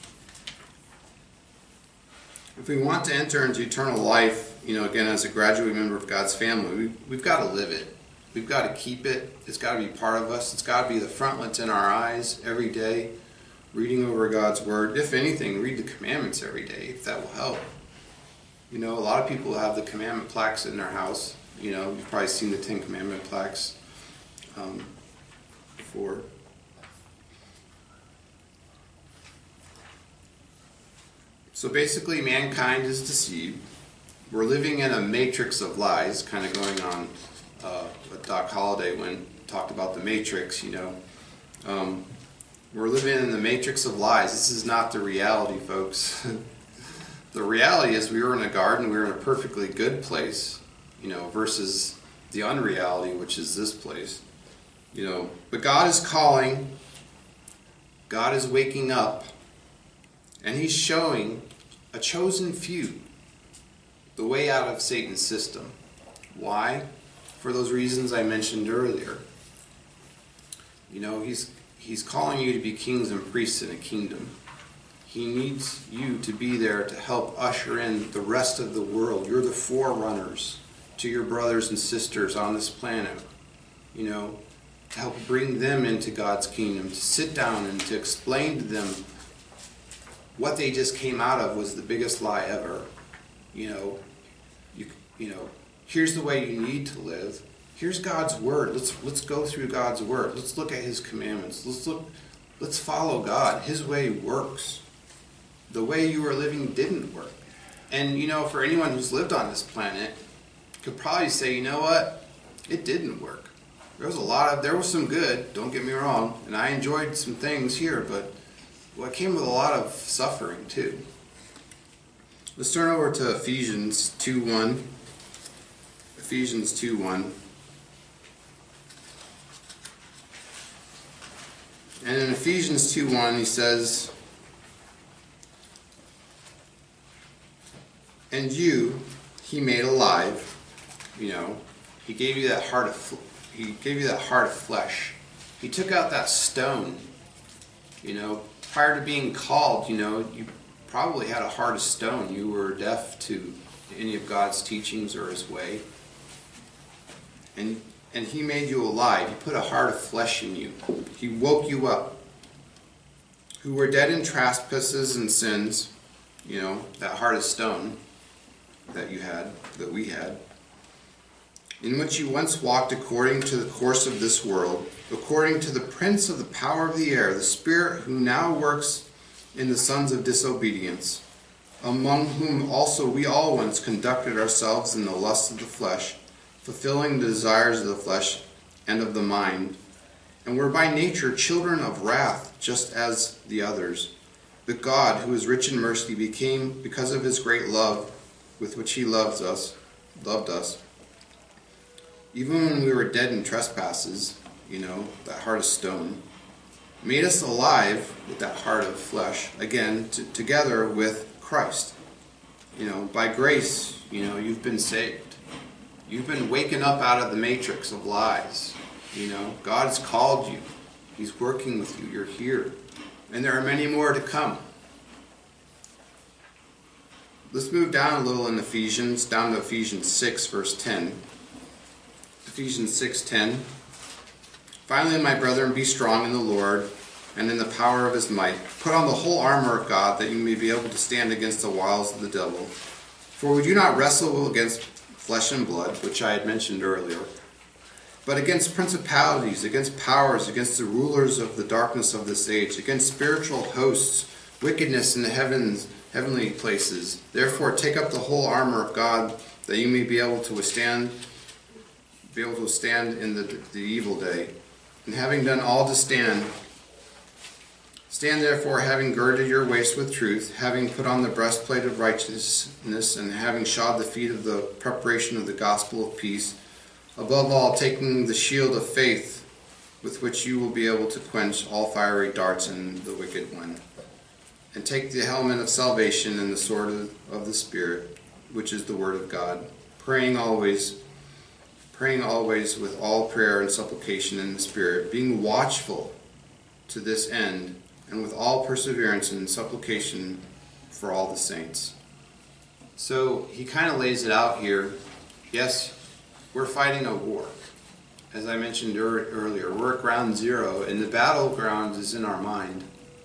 If we want to enter into eternal life, you know, again, as a graduate member of God's family, we, we've got to live it. We've got to keep it. It's got to be part of us. It's got to be the frontlets in our eyes every day, reading over God's Word. If anything, read the commandments every day, if that will help. You know, a lot of people have the commandment plaques in their house. You know, you've probably seen the Ten Commandment plaques um, before. So basically, mankind is deceived. We're living in a matrix of lies, kind of going on uh, what Doc Holliday when talked about the Matrix, you know. Um, we're living in the matrix of lies. This is not the reality, folks. The reality is we were in a garden, we were in a perfectly good place, you know, versus the unreality, which is this place, you know. But God is calling, God is waking up, and he's showing a chosen few the way out of Satan's system. Why? For those reasons I mentioned earlier. You know, he's he's calling you to be kings and priests in a kingdom. He needs you to be there to help usher in the rest of the world. You're the forerunners to your brothers and sisters on this planet. You know, to help bring them into God's kingdom, to sit down and to explain to them what they just came out of was the biggest lie ever. You know, you you know, here's the way you need to live. Here's God's word. Let's let's go through God's word. Let's look at his commandments. Let's look let's follow God. His way works. The way you were living didn't work. And you know, for anyone who's lived on this planet, could probably say, you know what? It didn't work. There was a lot of there was some good, don't get me wrong, and I enjoyed some things here, but well, it came with a lot of suffering too. Let's turn over to Ephesians two one. Ephesians two one. And in Ephesians two one, he says, "And you, he made alive." You know, he gave you that heart of he gave you that heart of flesh. He took out that stone. You know, prior to being called, you know, you probably had a heart of stone. You were deaf to any of God's teachings or his way. And and he made you alive. He put a heart of flesh in you. He woke you up. Who were dead in trespasses and sins, you know, that heart of stone that you had, that we had, in which you once walked according to the course of this world, according to the prince of the power of the air, the spirit who now works in the sons of disobedience, among whom also we all once conducted ourselves in the lusts of the flesh, fulfilling the desires of the flesh and of the mind, and were by nature children of wrath, just as the others. But God, who is rich in mercy, became, because of his great love with which he loves us, loved us, even when we were dead in trespasses, you know, that heart of stone, made us alive with that heart of flesh, again, t- together with Christ. You know, by grace, you know, you've been saved. You've been waken up out of the matrix of lies. You know, God has called you. He's working with you. You're here. And there are many more to come. Let's move down a little in Ephesians, down to Ephesians six, verse ten. Ephesians six ten. "Finally, my brethren, be strong in the Lord and in the power of his might. Put on the whole armor of God, that you may be able to stand against the wiles of the devil. For we do not wrestle against flesh and blood," which I had mentioned earlier, "but against principalities, against powers, against the rulers of the darkness of this age, against spiritual hosts, wickedness in the heavens, heavenly places. Therefore, take up the whole armor of God, that you may be able to withstand, be able to stand in the, the evil day. And having done all to stand, stand therefore, having girded your waist with truth, having put on the breastplate of righteousness, and having shod the feet of the preparation of the gospel of peace. Above all, taking the shield of faith, with which you will be able to quench all fiery darts and the wicked one. And take the helmet of salvation and the sword of, of the Spirit, which is the word of God, praying always, praying always with all prayer and supplication in the Spirit, being watchful to this end, and with all perseverance and supplication for all the saints." So he kind of lays it out here. Yes, we're fighting a war. As I mentioned er- earlier, we're at ground zero, and the battleground is in our mind.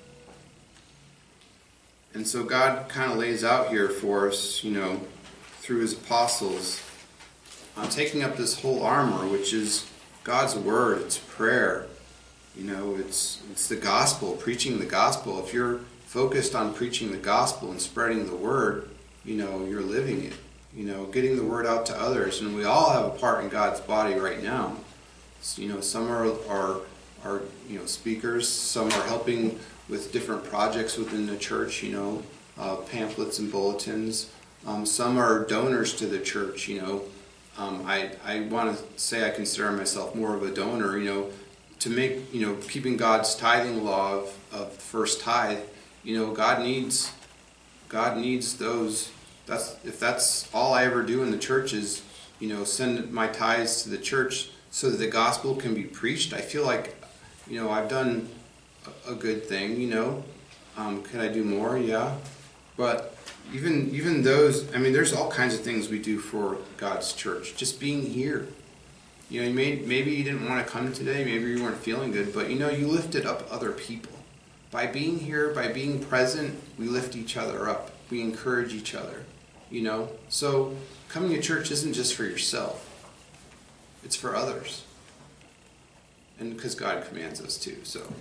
And so God kind of lays out here for us, you know, through his apostles, uh, taking up this whole armor, which is God's word, it's prayer, you know, it's it's the gospel, preaching the gospel. If you're focused on preaching the gospel and spreading the word, you know, you're living it, you know, getting the word out to others. And we all have a part in God's body right now. So, you know, some are, are, are, you know, speakers, some are helping with different projects within the church, you know, uh, pamphlets and bulletins. Um, some are donors to the church, you know. Um, I, I want to say I consider myself more of a donor, you know, to make, you know, keeping God's tithing law of, of first tithe, you know, God needs, God needs those. That's, if that's all I ever do in the church is, you know, send my tithes to the church so that the gospel can be preached, I feel like, you know, I've done a, a good thing, you know. Um, could I do more? Yeah. But even even those, I mean, there's all kinds of things we do for God's church. Just being here. You know, you may, maybe you didn't want to come today, maybe you weren't feeling good, but, you know, you lifted up other people. By being here, by being present, we lift each other up. We encourage each other, you know. So coming to church isn't just for yourself. It's for others. And because God commands us to, so.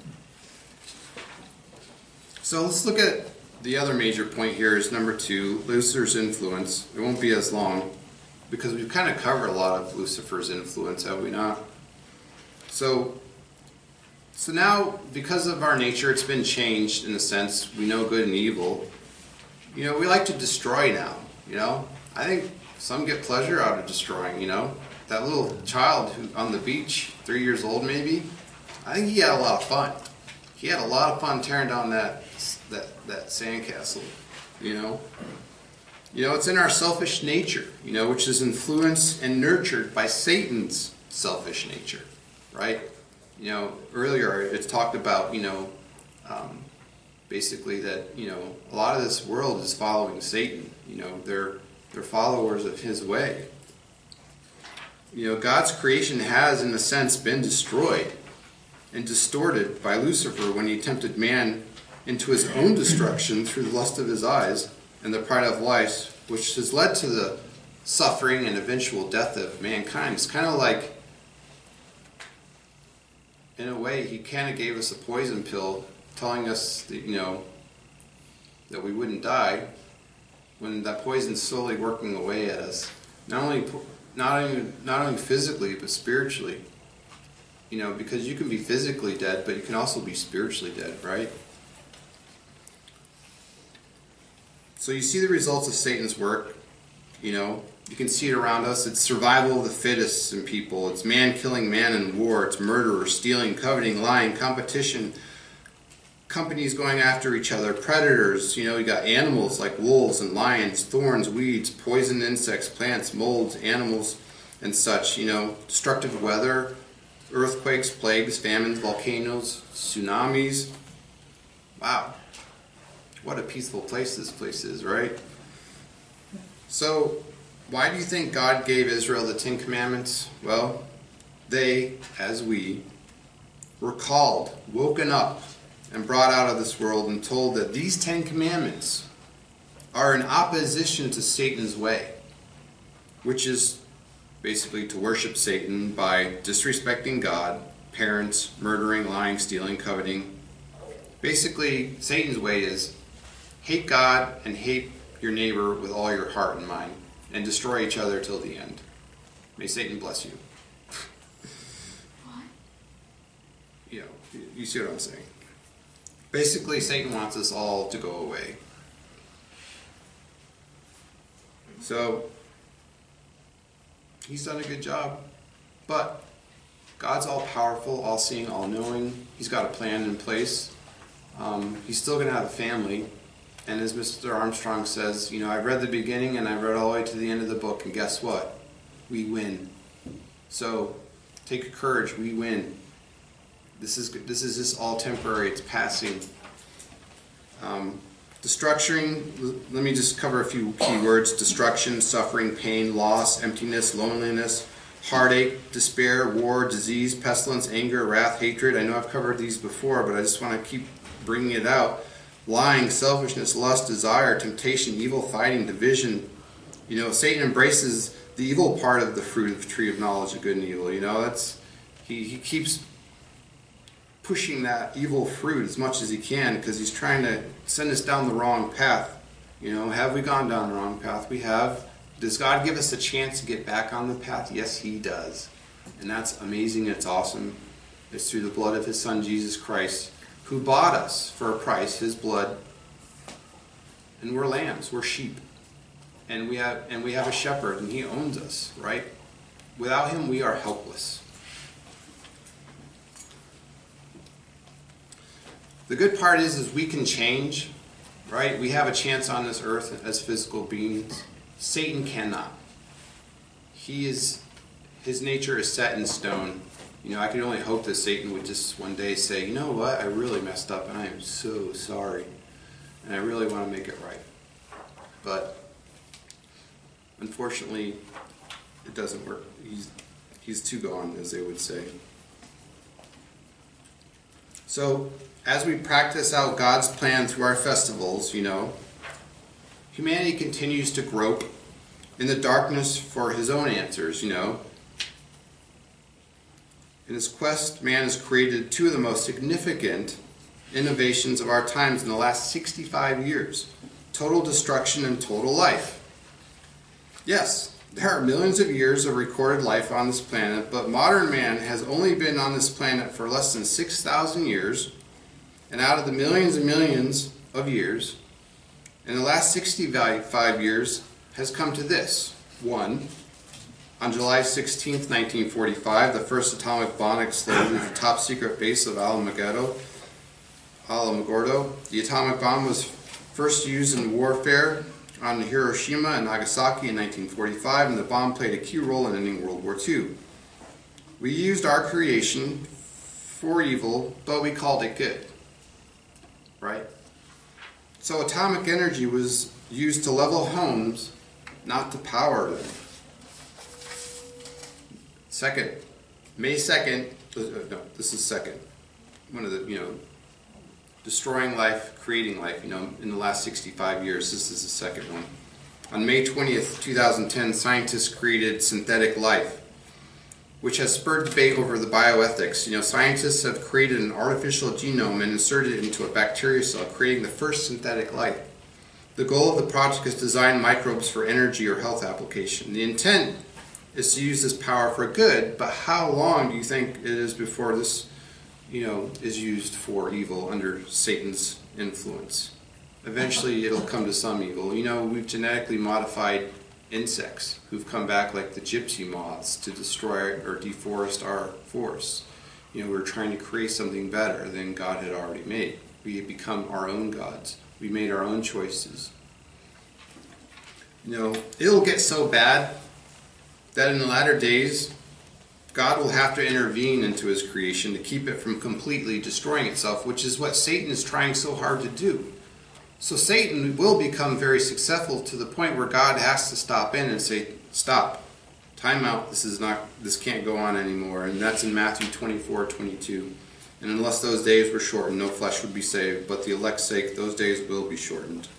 So let's look at the other major point here is number two, Lucifer's influence. It won't be as long because we've kind of covered a lot of Lucifer's influence, have we not? So, so now, because of our nature, it's been changed in a sense. We know good and evil. You know, we like to destroy now, you know. I think some get pleasure out of destroying, you know. That little child who on the beach, three years old maybe, I think he had a lot of fun. He had a lot of fun tearing down that that that sandcastle, you know. You know, it's in our selfish nature, you know, which is influenced and nurtured by Satan's selfish nature, right? You know, earlier it talked about, you know, um, basically that, you know, a lot of this world is following Satan. You know, they're they're followers of his way. You know, God's creation has, in a sense, been destroyed and distorted by Lucifer when he tempted man into his own destruction through the lust of his eyes and the pride of life, which has led to the suffering and eventual death of mankind. It's kind of like, in a way, he kind of gave us a poison pill telling us that, you know, that we wouldn't die, when that poison's slowly working away at us. Not only, not only, not only physically, but spiritually. You know, because you can be physically dead, but you can also be spiritually dead, right? So you see the results of Satan's work. You know, you can see it around us. It's survival of the fittest in people. It's man killing man in war. It's murder, stealing, coveting, lying, competition, companies going after each other, predators. You know, you got animals like wolves and lions, thorns, weeds, poison insects, plants, molds, animals, and such. You know, destructive weather, earthquakes, plagues, famines, volcanoes, tsunamis. Wow. What a peaceful place this place is, right? So, why do you think God gave Israel the Ten Commandments? Well, they, as we, were called, woken up, and brought out of this world and told that these Ten Commandments are in opposition to Satan's way, which is basically to worship Satan by disrespecting God, parents, murdering, lying, stealing, coveting. Basically, Satan's way is hate God and hate your neighbor with all your heart and mind, and destroy each other till the end. May Satan bless you. What? You know, you see what I'm saying. Basically, Satan wants us all to go away. So, he's done a good job. But God's all-powerful, all-seeing, all-knowing. He's got a plan in place. Um, he's still going to have a family. And as Mister Armstrong says, you know, I've read the beginning and I read all the way to the end of the book, and guess what? We win. So, take courage. We win. This is this is just all temporary. It's passing. Um, destruction. Let me just cover a few key words: destruction, suffering, pain, loss, emptiness, loneliness, heartache, despair, war, disease, pestilence, anger, wrath, hatred. I know I've covered these before, but I just want to keep bringing it out. Lying, selfishness, lust, desire, temptation, evil, fighting, division. You know, Satan embraces the evil part of the fruit of the tree of knowledge of good and evil. You know, that's he, he keeps pushing that evil fruit as much as he can because he's trying to send us down the wrong path. You know, have we gone down the wrong path? We have. Does God give us a chance to get back on the path? Yes, he does. And that's amazing. It's awesome. It's through the blood of his Son, Jesus Christ, who bought us for a price, his blood. And we're lambs, we're sheep. And we have and we have a shepherd, and he owns us, right? Without him, we are helpless. The good part is, is we can change, right? We have a chance on this earth as physical beings. Satan cannot. He is, his nature is set in stone. You know, I could only hope that Satan would just one day say, you know what, I really messed up and I am so sorry. And I really want to make it right. But unfortunately, it doesn't work. He's, he's too gone, as they would say. So, as we practice out God's plan through our festivals, you know, humanity continues to grope in the darkness for his own answers, you know. In his quest, man has created two of the most significant innovations of our times in the last sixty-five years. Total destruction and total life. Yes, there are millions of years of recorded life on this planet, but modern man has only been on this planet for less than six thousand years, and out of the millions and millions of years, And the last sixty-five years has come to this. One, on July sixteenth, nineteen forty-five, the first atomic bomb exploded at the top secret base of Alamogordo. Alamogordo. The atomic bomb was first used in warfare on Hiroshima and Nagasaki in nineteen forty-five, and the bomb played a key role in ending World War Two. We used our creation for evil, but we called it good. Right? So atomic energy was used to level homes, not to power them. Second, May second, uh, no, this is second. One of the, you know, destroying life, creating life, you know, in the last sixty-five years, this is the second one. On May twentieth, two thousand ten, scientists created synthetic life, which has spurred debate over the bioethics. You know, scientists have created an artificial genome and inserted it into a bacteria cell, creating the first synthetic life. The goal of the project is to design microbes for energy or health application. The intent is to use this power for good, but how long do you think it is before this, you know, is used for evil under Satan's influence? Eventually it'll come to some evil. You know, we've genetically modified insects who've come back like the gypsy moths to destroy or deforest our forests. You know, we're trying to create something better than God had already made. We have become our own gods. We made our own choices. You know, it'll get so bad that in the latter days, God will have to intervene into his creation to keep it from completely destroying itself, which is what Satan is trying so hard to do. So Satan will become very successful to the point where God has to stop in and say, stop, time out, this is not, this can't go on anymore. And that's in Matthew twenty-four, twenty-two. And unless those days were shortened, no flesh would be saved, but the elect's sake, those days will be shortened.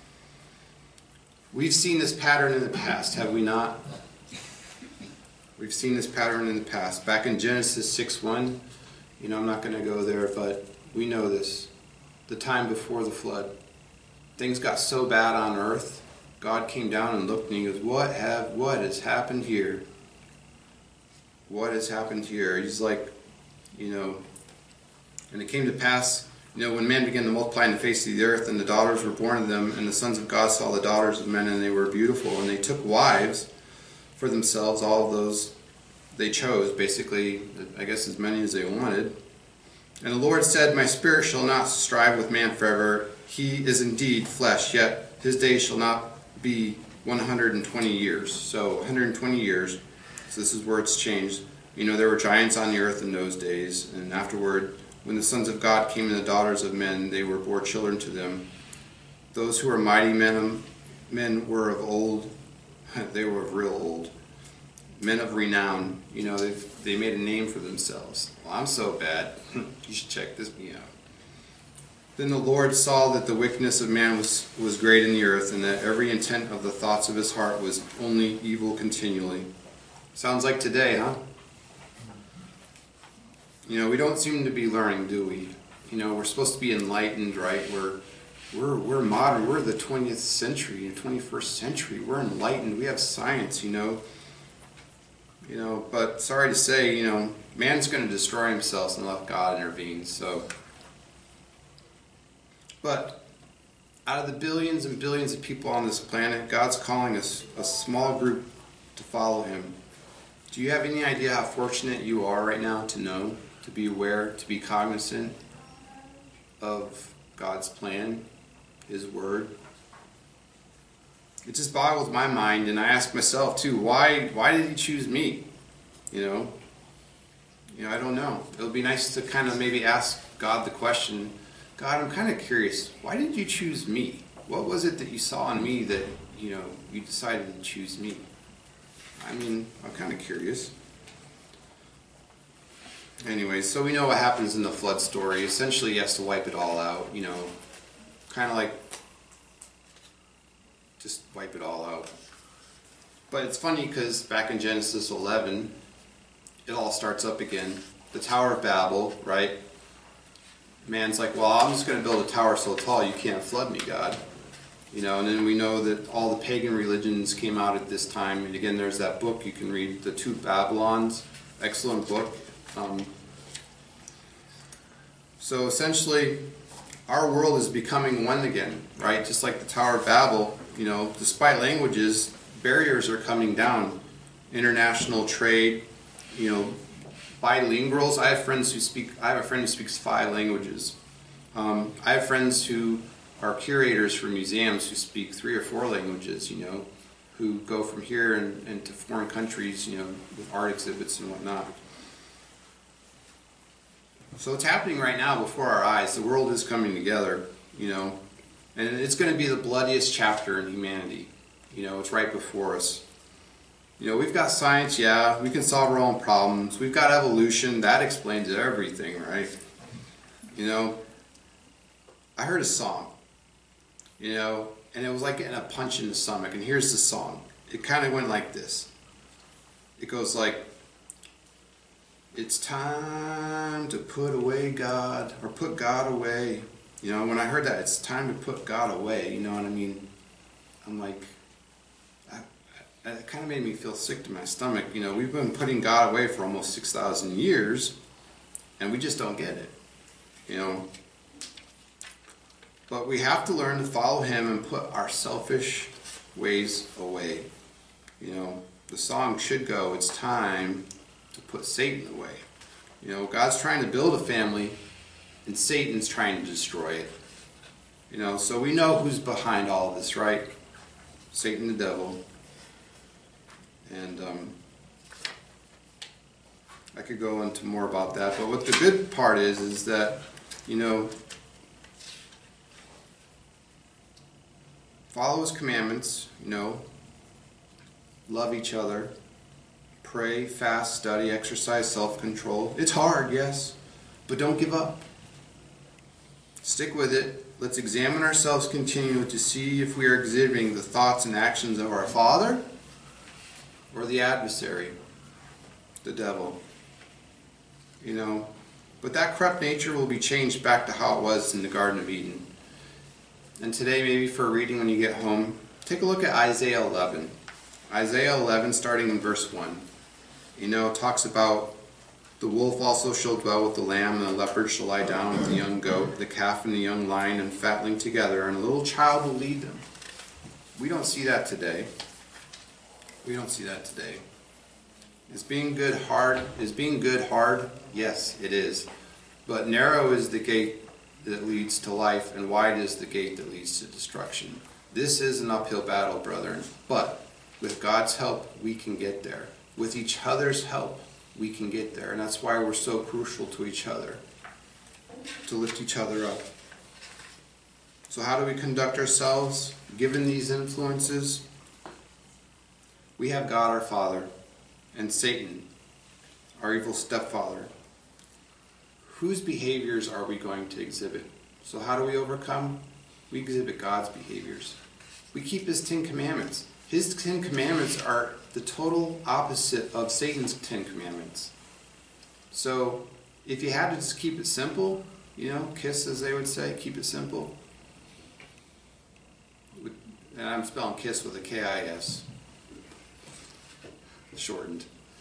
We've seen this pattern in the past, have we not? We've seen this pattern in the past. Back in Genesis six one, you know, I'm not going to go there, but we know this. The time before the flood. Things got so bad on earth, God came down and looked and he goes, what have, what has happened here? What has happened here? He's like, you know, and it came to pass, you know, when man began to multiply in the face of the earth, and the daughters were born to them, and the sons of God saw the daughters of men, and they were beautiful, and they took wives for themselves, all of those they chose, basically, I guess as many as they wanted. And the Lord said, my spirit shall not strive with man forever. He is indeed flesh, yet his days shall not be one hundred twenty years. So one hundred twenty years. So this is where it's changed. You know, there were giants on the earth in those days. And afterward, when the sons of God came and the daughters of men, they were bore children to them. Those who were mighty men, men were of old. They were of real old. Men of renown. You know, they they made a name for themselves. Well, I'm so bad. You should check this me out. Then the Lord saw that the wickedness of man was, was great in the earth, and that every intent of the thoughts of his heart was only evil continually. Sounds like today, huh? You know, we don't seem to be learning, do we? You know, we're supposed to be enlightened, right? We're we're we're modern. We're the twentieth century, the twenty-first century. We're enlightened. We have science, you know. You know, but sorry to say, you know, man's going to destroy himself unless God intervenes. So, but out of the billions and billions of people on this planet, God's calling us a small group to follow him. Do you have any idea how fortunate you are right now to know, to be aware, to be cognizant of God's plan, his word? It just boggles my mind, and I ask myself too, why why did he choose me? You know? You know, I don't know. It would be nice to kind of maybe ask God the question, God, I'm kind of curious, why did you choose me? What was it that you saw in me that, you know, you decided to choose me? I mean, I'm kind of curious. Anyway, so we know what happens in the flood story. Essentially, he has to wipe it all out, you know, kind of like just wipe it all out. But it's funny because back in Genesis eleven, it all starts up again. The Tower of Babel, right? Man's like, well, I'm just going to build a tower so tall you can't flood me, God. You know, and then we know that all the pagan religions came out at this time. And again, there's that book you can read, The Two Babylons. Excellent book. Um, so essentially, our world is becoming one again, right? Just like the Tower of Babel, you know, despite languages, barriers are coming down. International trade, you know, bilinguals. I have friends who speak, I have a friend who speaks five languages. Um, I have friends who are curators for museums who speak three or four languages, you know, who go from here and, and to foreign countries, you know, with art exhibits and whatnot. So it's happening right now before our eyes. The world is coming together, you know, and it's going to be the bloodiest chapter in humanity. You know, it's right before us. You know, we've got science, yeah, we can solve our own problems. We've got evolution, that explains everything, right? You know, I heard a song, you know, and it was like getting a punch in the stomach. And here's the song. It kind of went like this. It goes like, it's time to put away God, or put God away. You know, when I heard that, it's time to put God away, you know what I mean? I'm like, I, I, it kind of made me feel sick to my stomach. You know, we've been putting God away for almost six thousand years, and we just don't get it, you know? But we have to learn to follow Him and put our selfish ways away. You know, the song should go, it's time to put Satan away. You know, God's trying to build a family, and Satan's trying to destroy it. You know, so we know who's behind all of this, right? Satan the devil. And um, I could go into more about that, but what the good part is, is that, you know, follow His commandments, you know, love each other, pray, fast, study, exercise self-control. It's hard, yes, but don't give up. Stick with it. Let's examine ourselves continually to see if we are exhibiting the thoughts and actions of our Father or the adversary, the devil. You know, but that corrupt nature will be changed back to how it was in the Garden of Eden. And today, maybe for a reading when you get home, take a look at Isaiah eleven. Isaiah eleven, starting in verse one. You know, it talks about the wolf also shall dwell with the lamb, and the leopard shall lie down with the young goat, the calf and the young lion and fatling together, and a little child will lead them. We don't see that today. We don't see that today. Is being good hard? Is being good hard? Yes, it is. But narrow is the gate that leads to life, and wide is the gate that leads to destruction. This is an uphill battle, brethren, but with God's help, we can get there. With each other's help, we can get there, and that's why we're so crucial to each other, to lift each other up. So how do we conduct ourselves, given these influences? We have God our Father, and Satan, our evil stepfather. Whose behaviors are we going to exhibit? So how do we overcome? We exhibit God's behaviors. We keep His Ten Commandments. His Ten Commandments are the total opposite of Satan's Ten Commandments. So if you had to just keep it simple, you know, KISS as they would say, keep it simple. And I'm spelling KISS with a K I S. Shortened.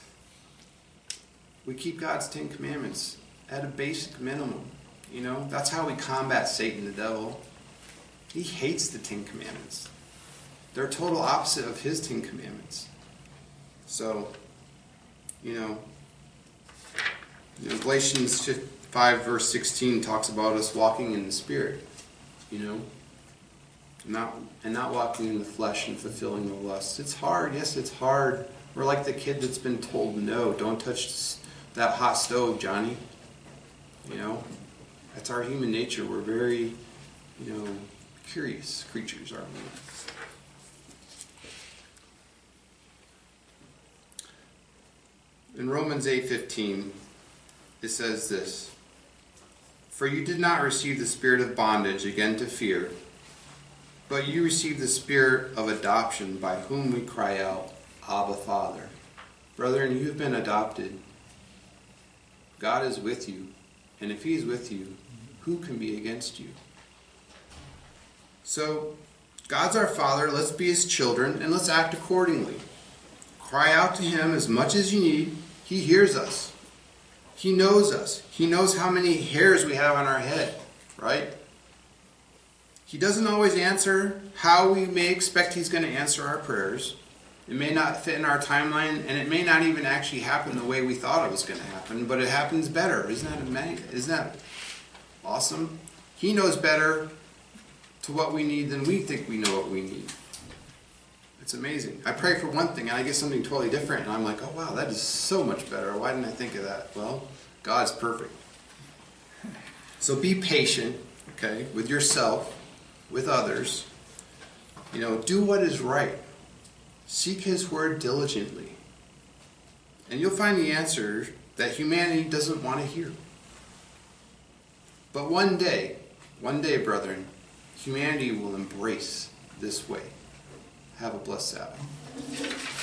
We keep God's Ten Commandments at a basic minimum. You know, that's how we combat Satan, the devil. He hates the Ten Commandments. They're total opposite of His Ten Commandments. So, you know, you know Galatians five verse sixteen talks about us walking in the Spirit. You know, not and not walking in the flesh and fulfilling the lust. It's hard. Yes, it's hard. We're like the kid that's been told, no, don't touch that hot stove, Johnny. You know, that's our human nature. We're very, you know, curious creatures, aren't we? In Romans eight fifteen, it says this, "For you did not receive the spirit of bondage again to fear, but you received the spirit of adoption, by whom we cry out, Abba, Father." Brethren, you've been adopted. God is with you. And if He's with you, who can be against you? So, God's our Father. Let's be His children, and let's act accordingly. Cry out to Him as much as you need. He hears us. He knows us. He knows how many hairs we have on our head, right? He doesn't always answer how we may expect he's going to answer our prayers. It may not fit in our timeline, and it may not even actually happen the way we thought it was going to happen, but it happens better. Isn't that amazing? Isn't that awesome? He knows better to what we need than we think we know what we need. It's amazing. I pray for one thing, and I get something totally different, and I'm like, oh, wow, that is so much better. Why didn't I think of that? Well, God's perfect. So be patient, okay, with yourself, with others. You know, do what is right. Seek His word diligently. And you'll find the answer that humanity doesn't want to hear. But one day, one day, brethren, humanity will embrace this way. Have a blessed Sabbath.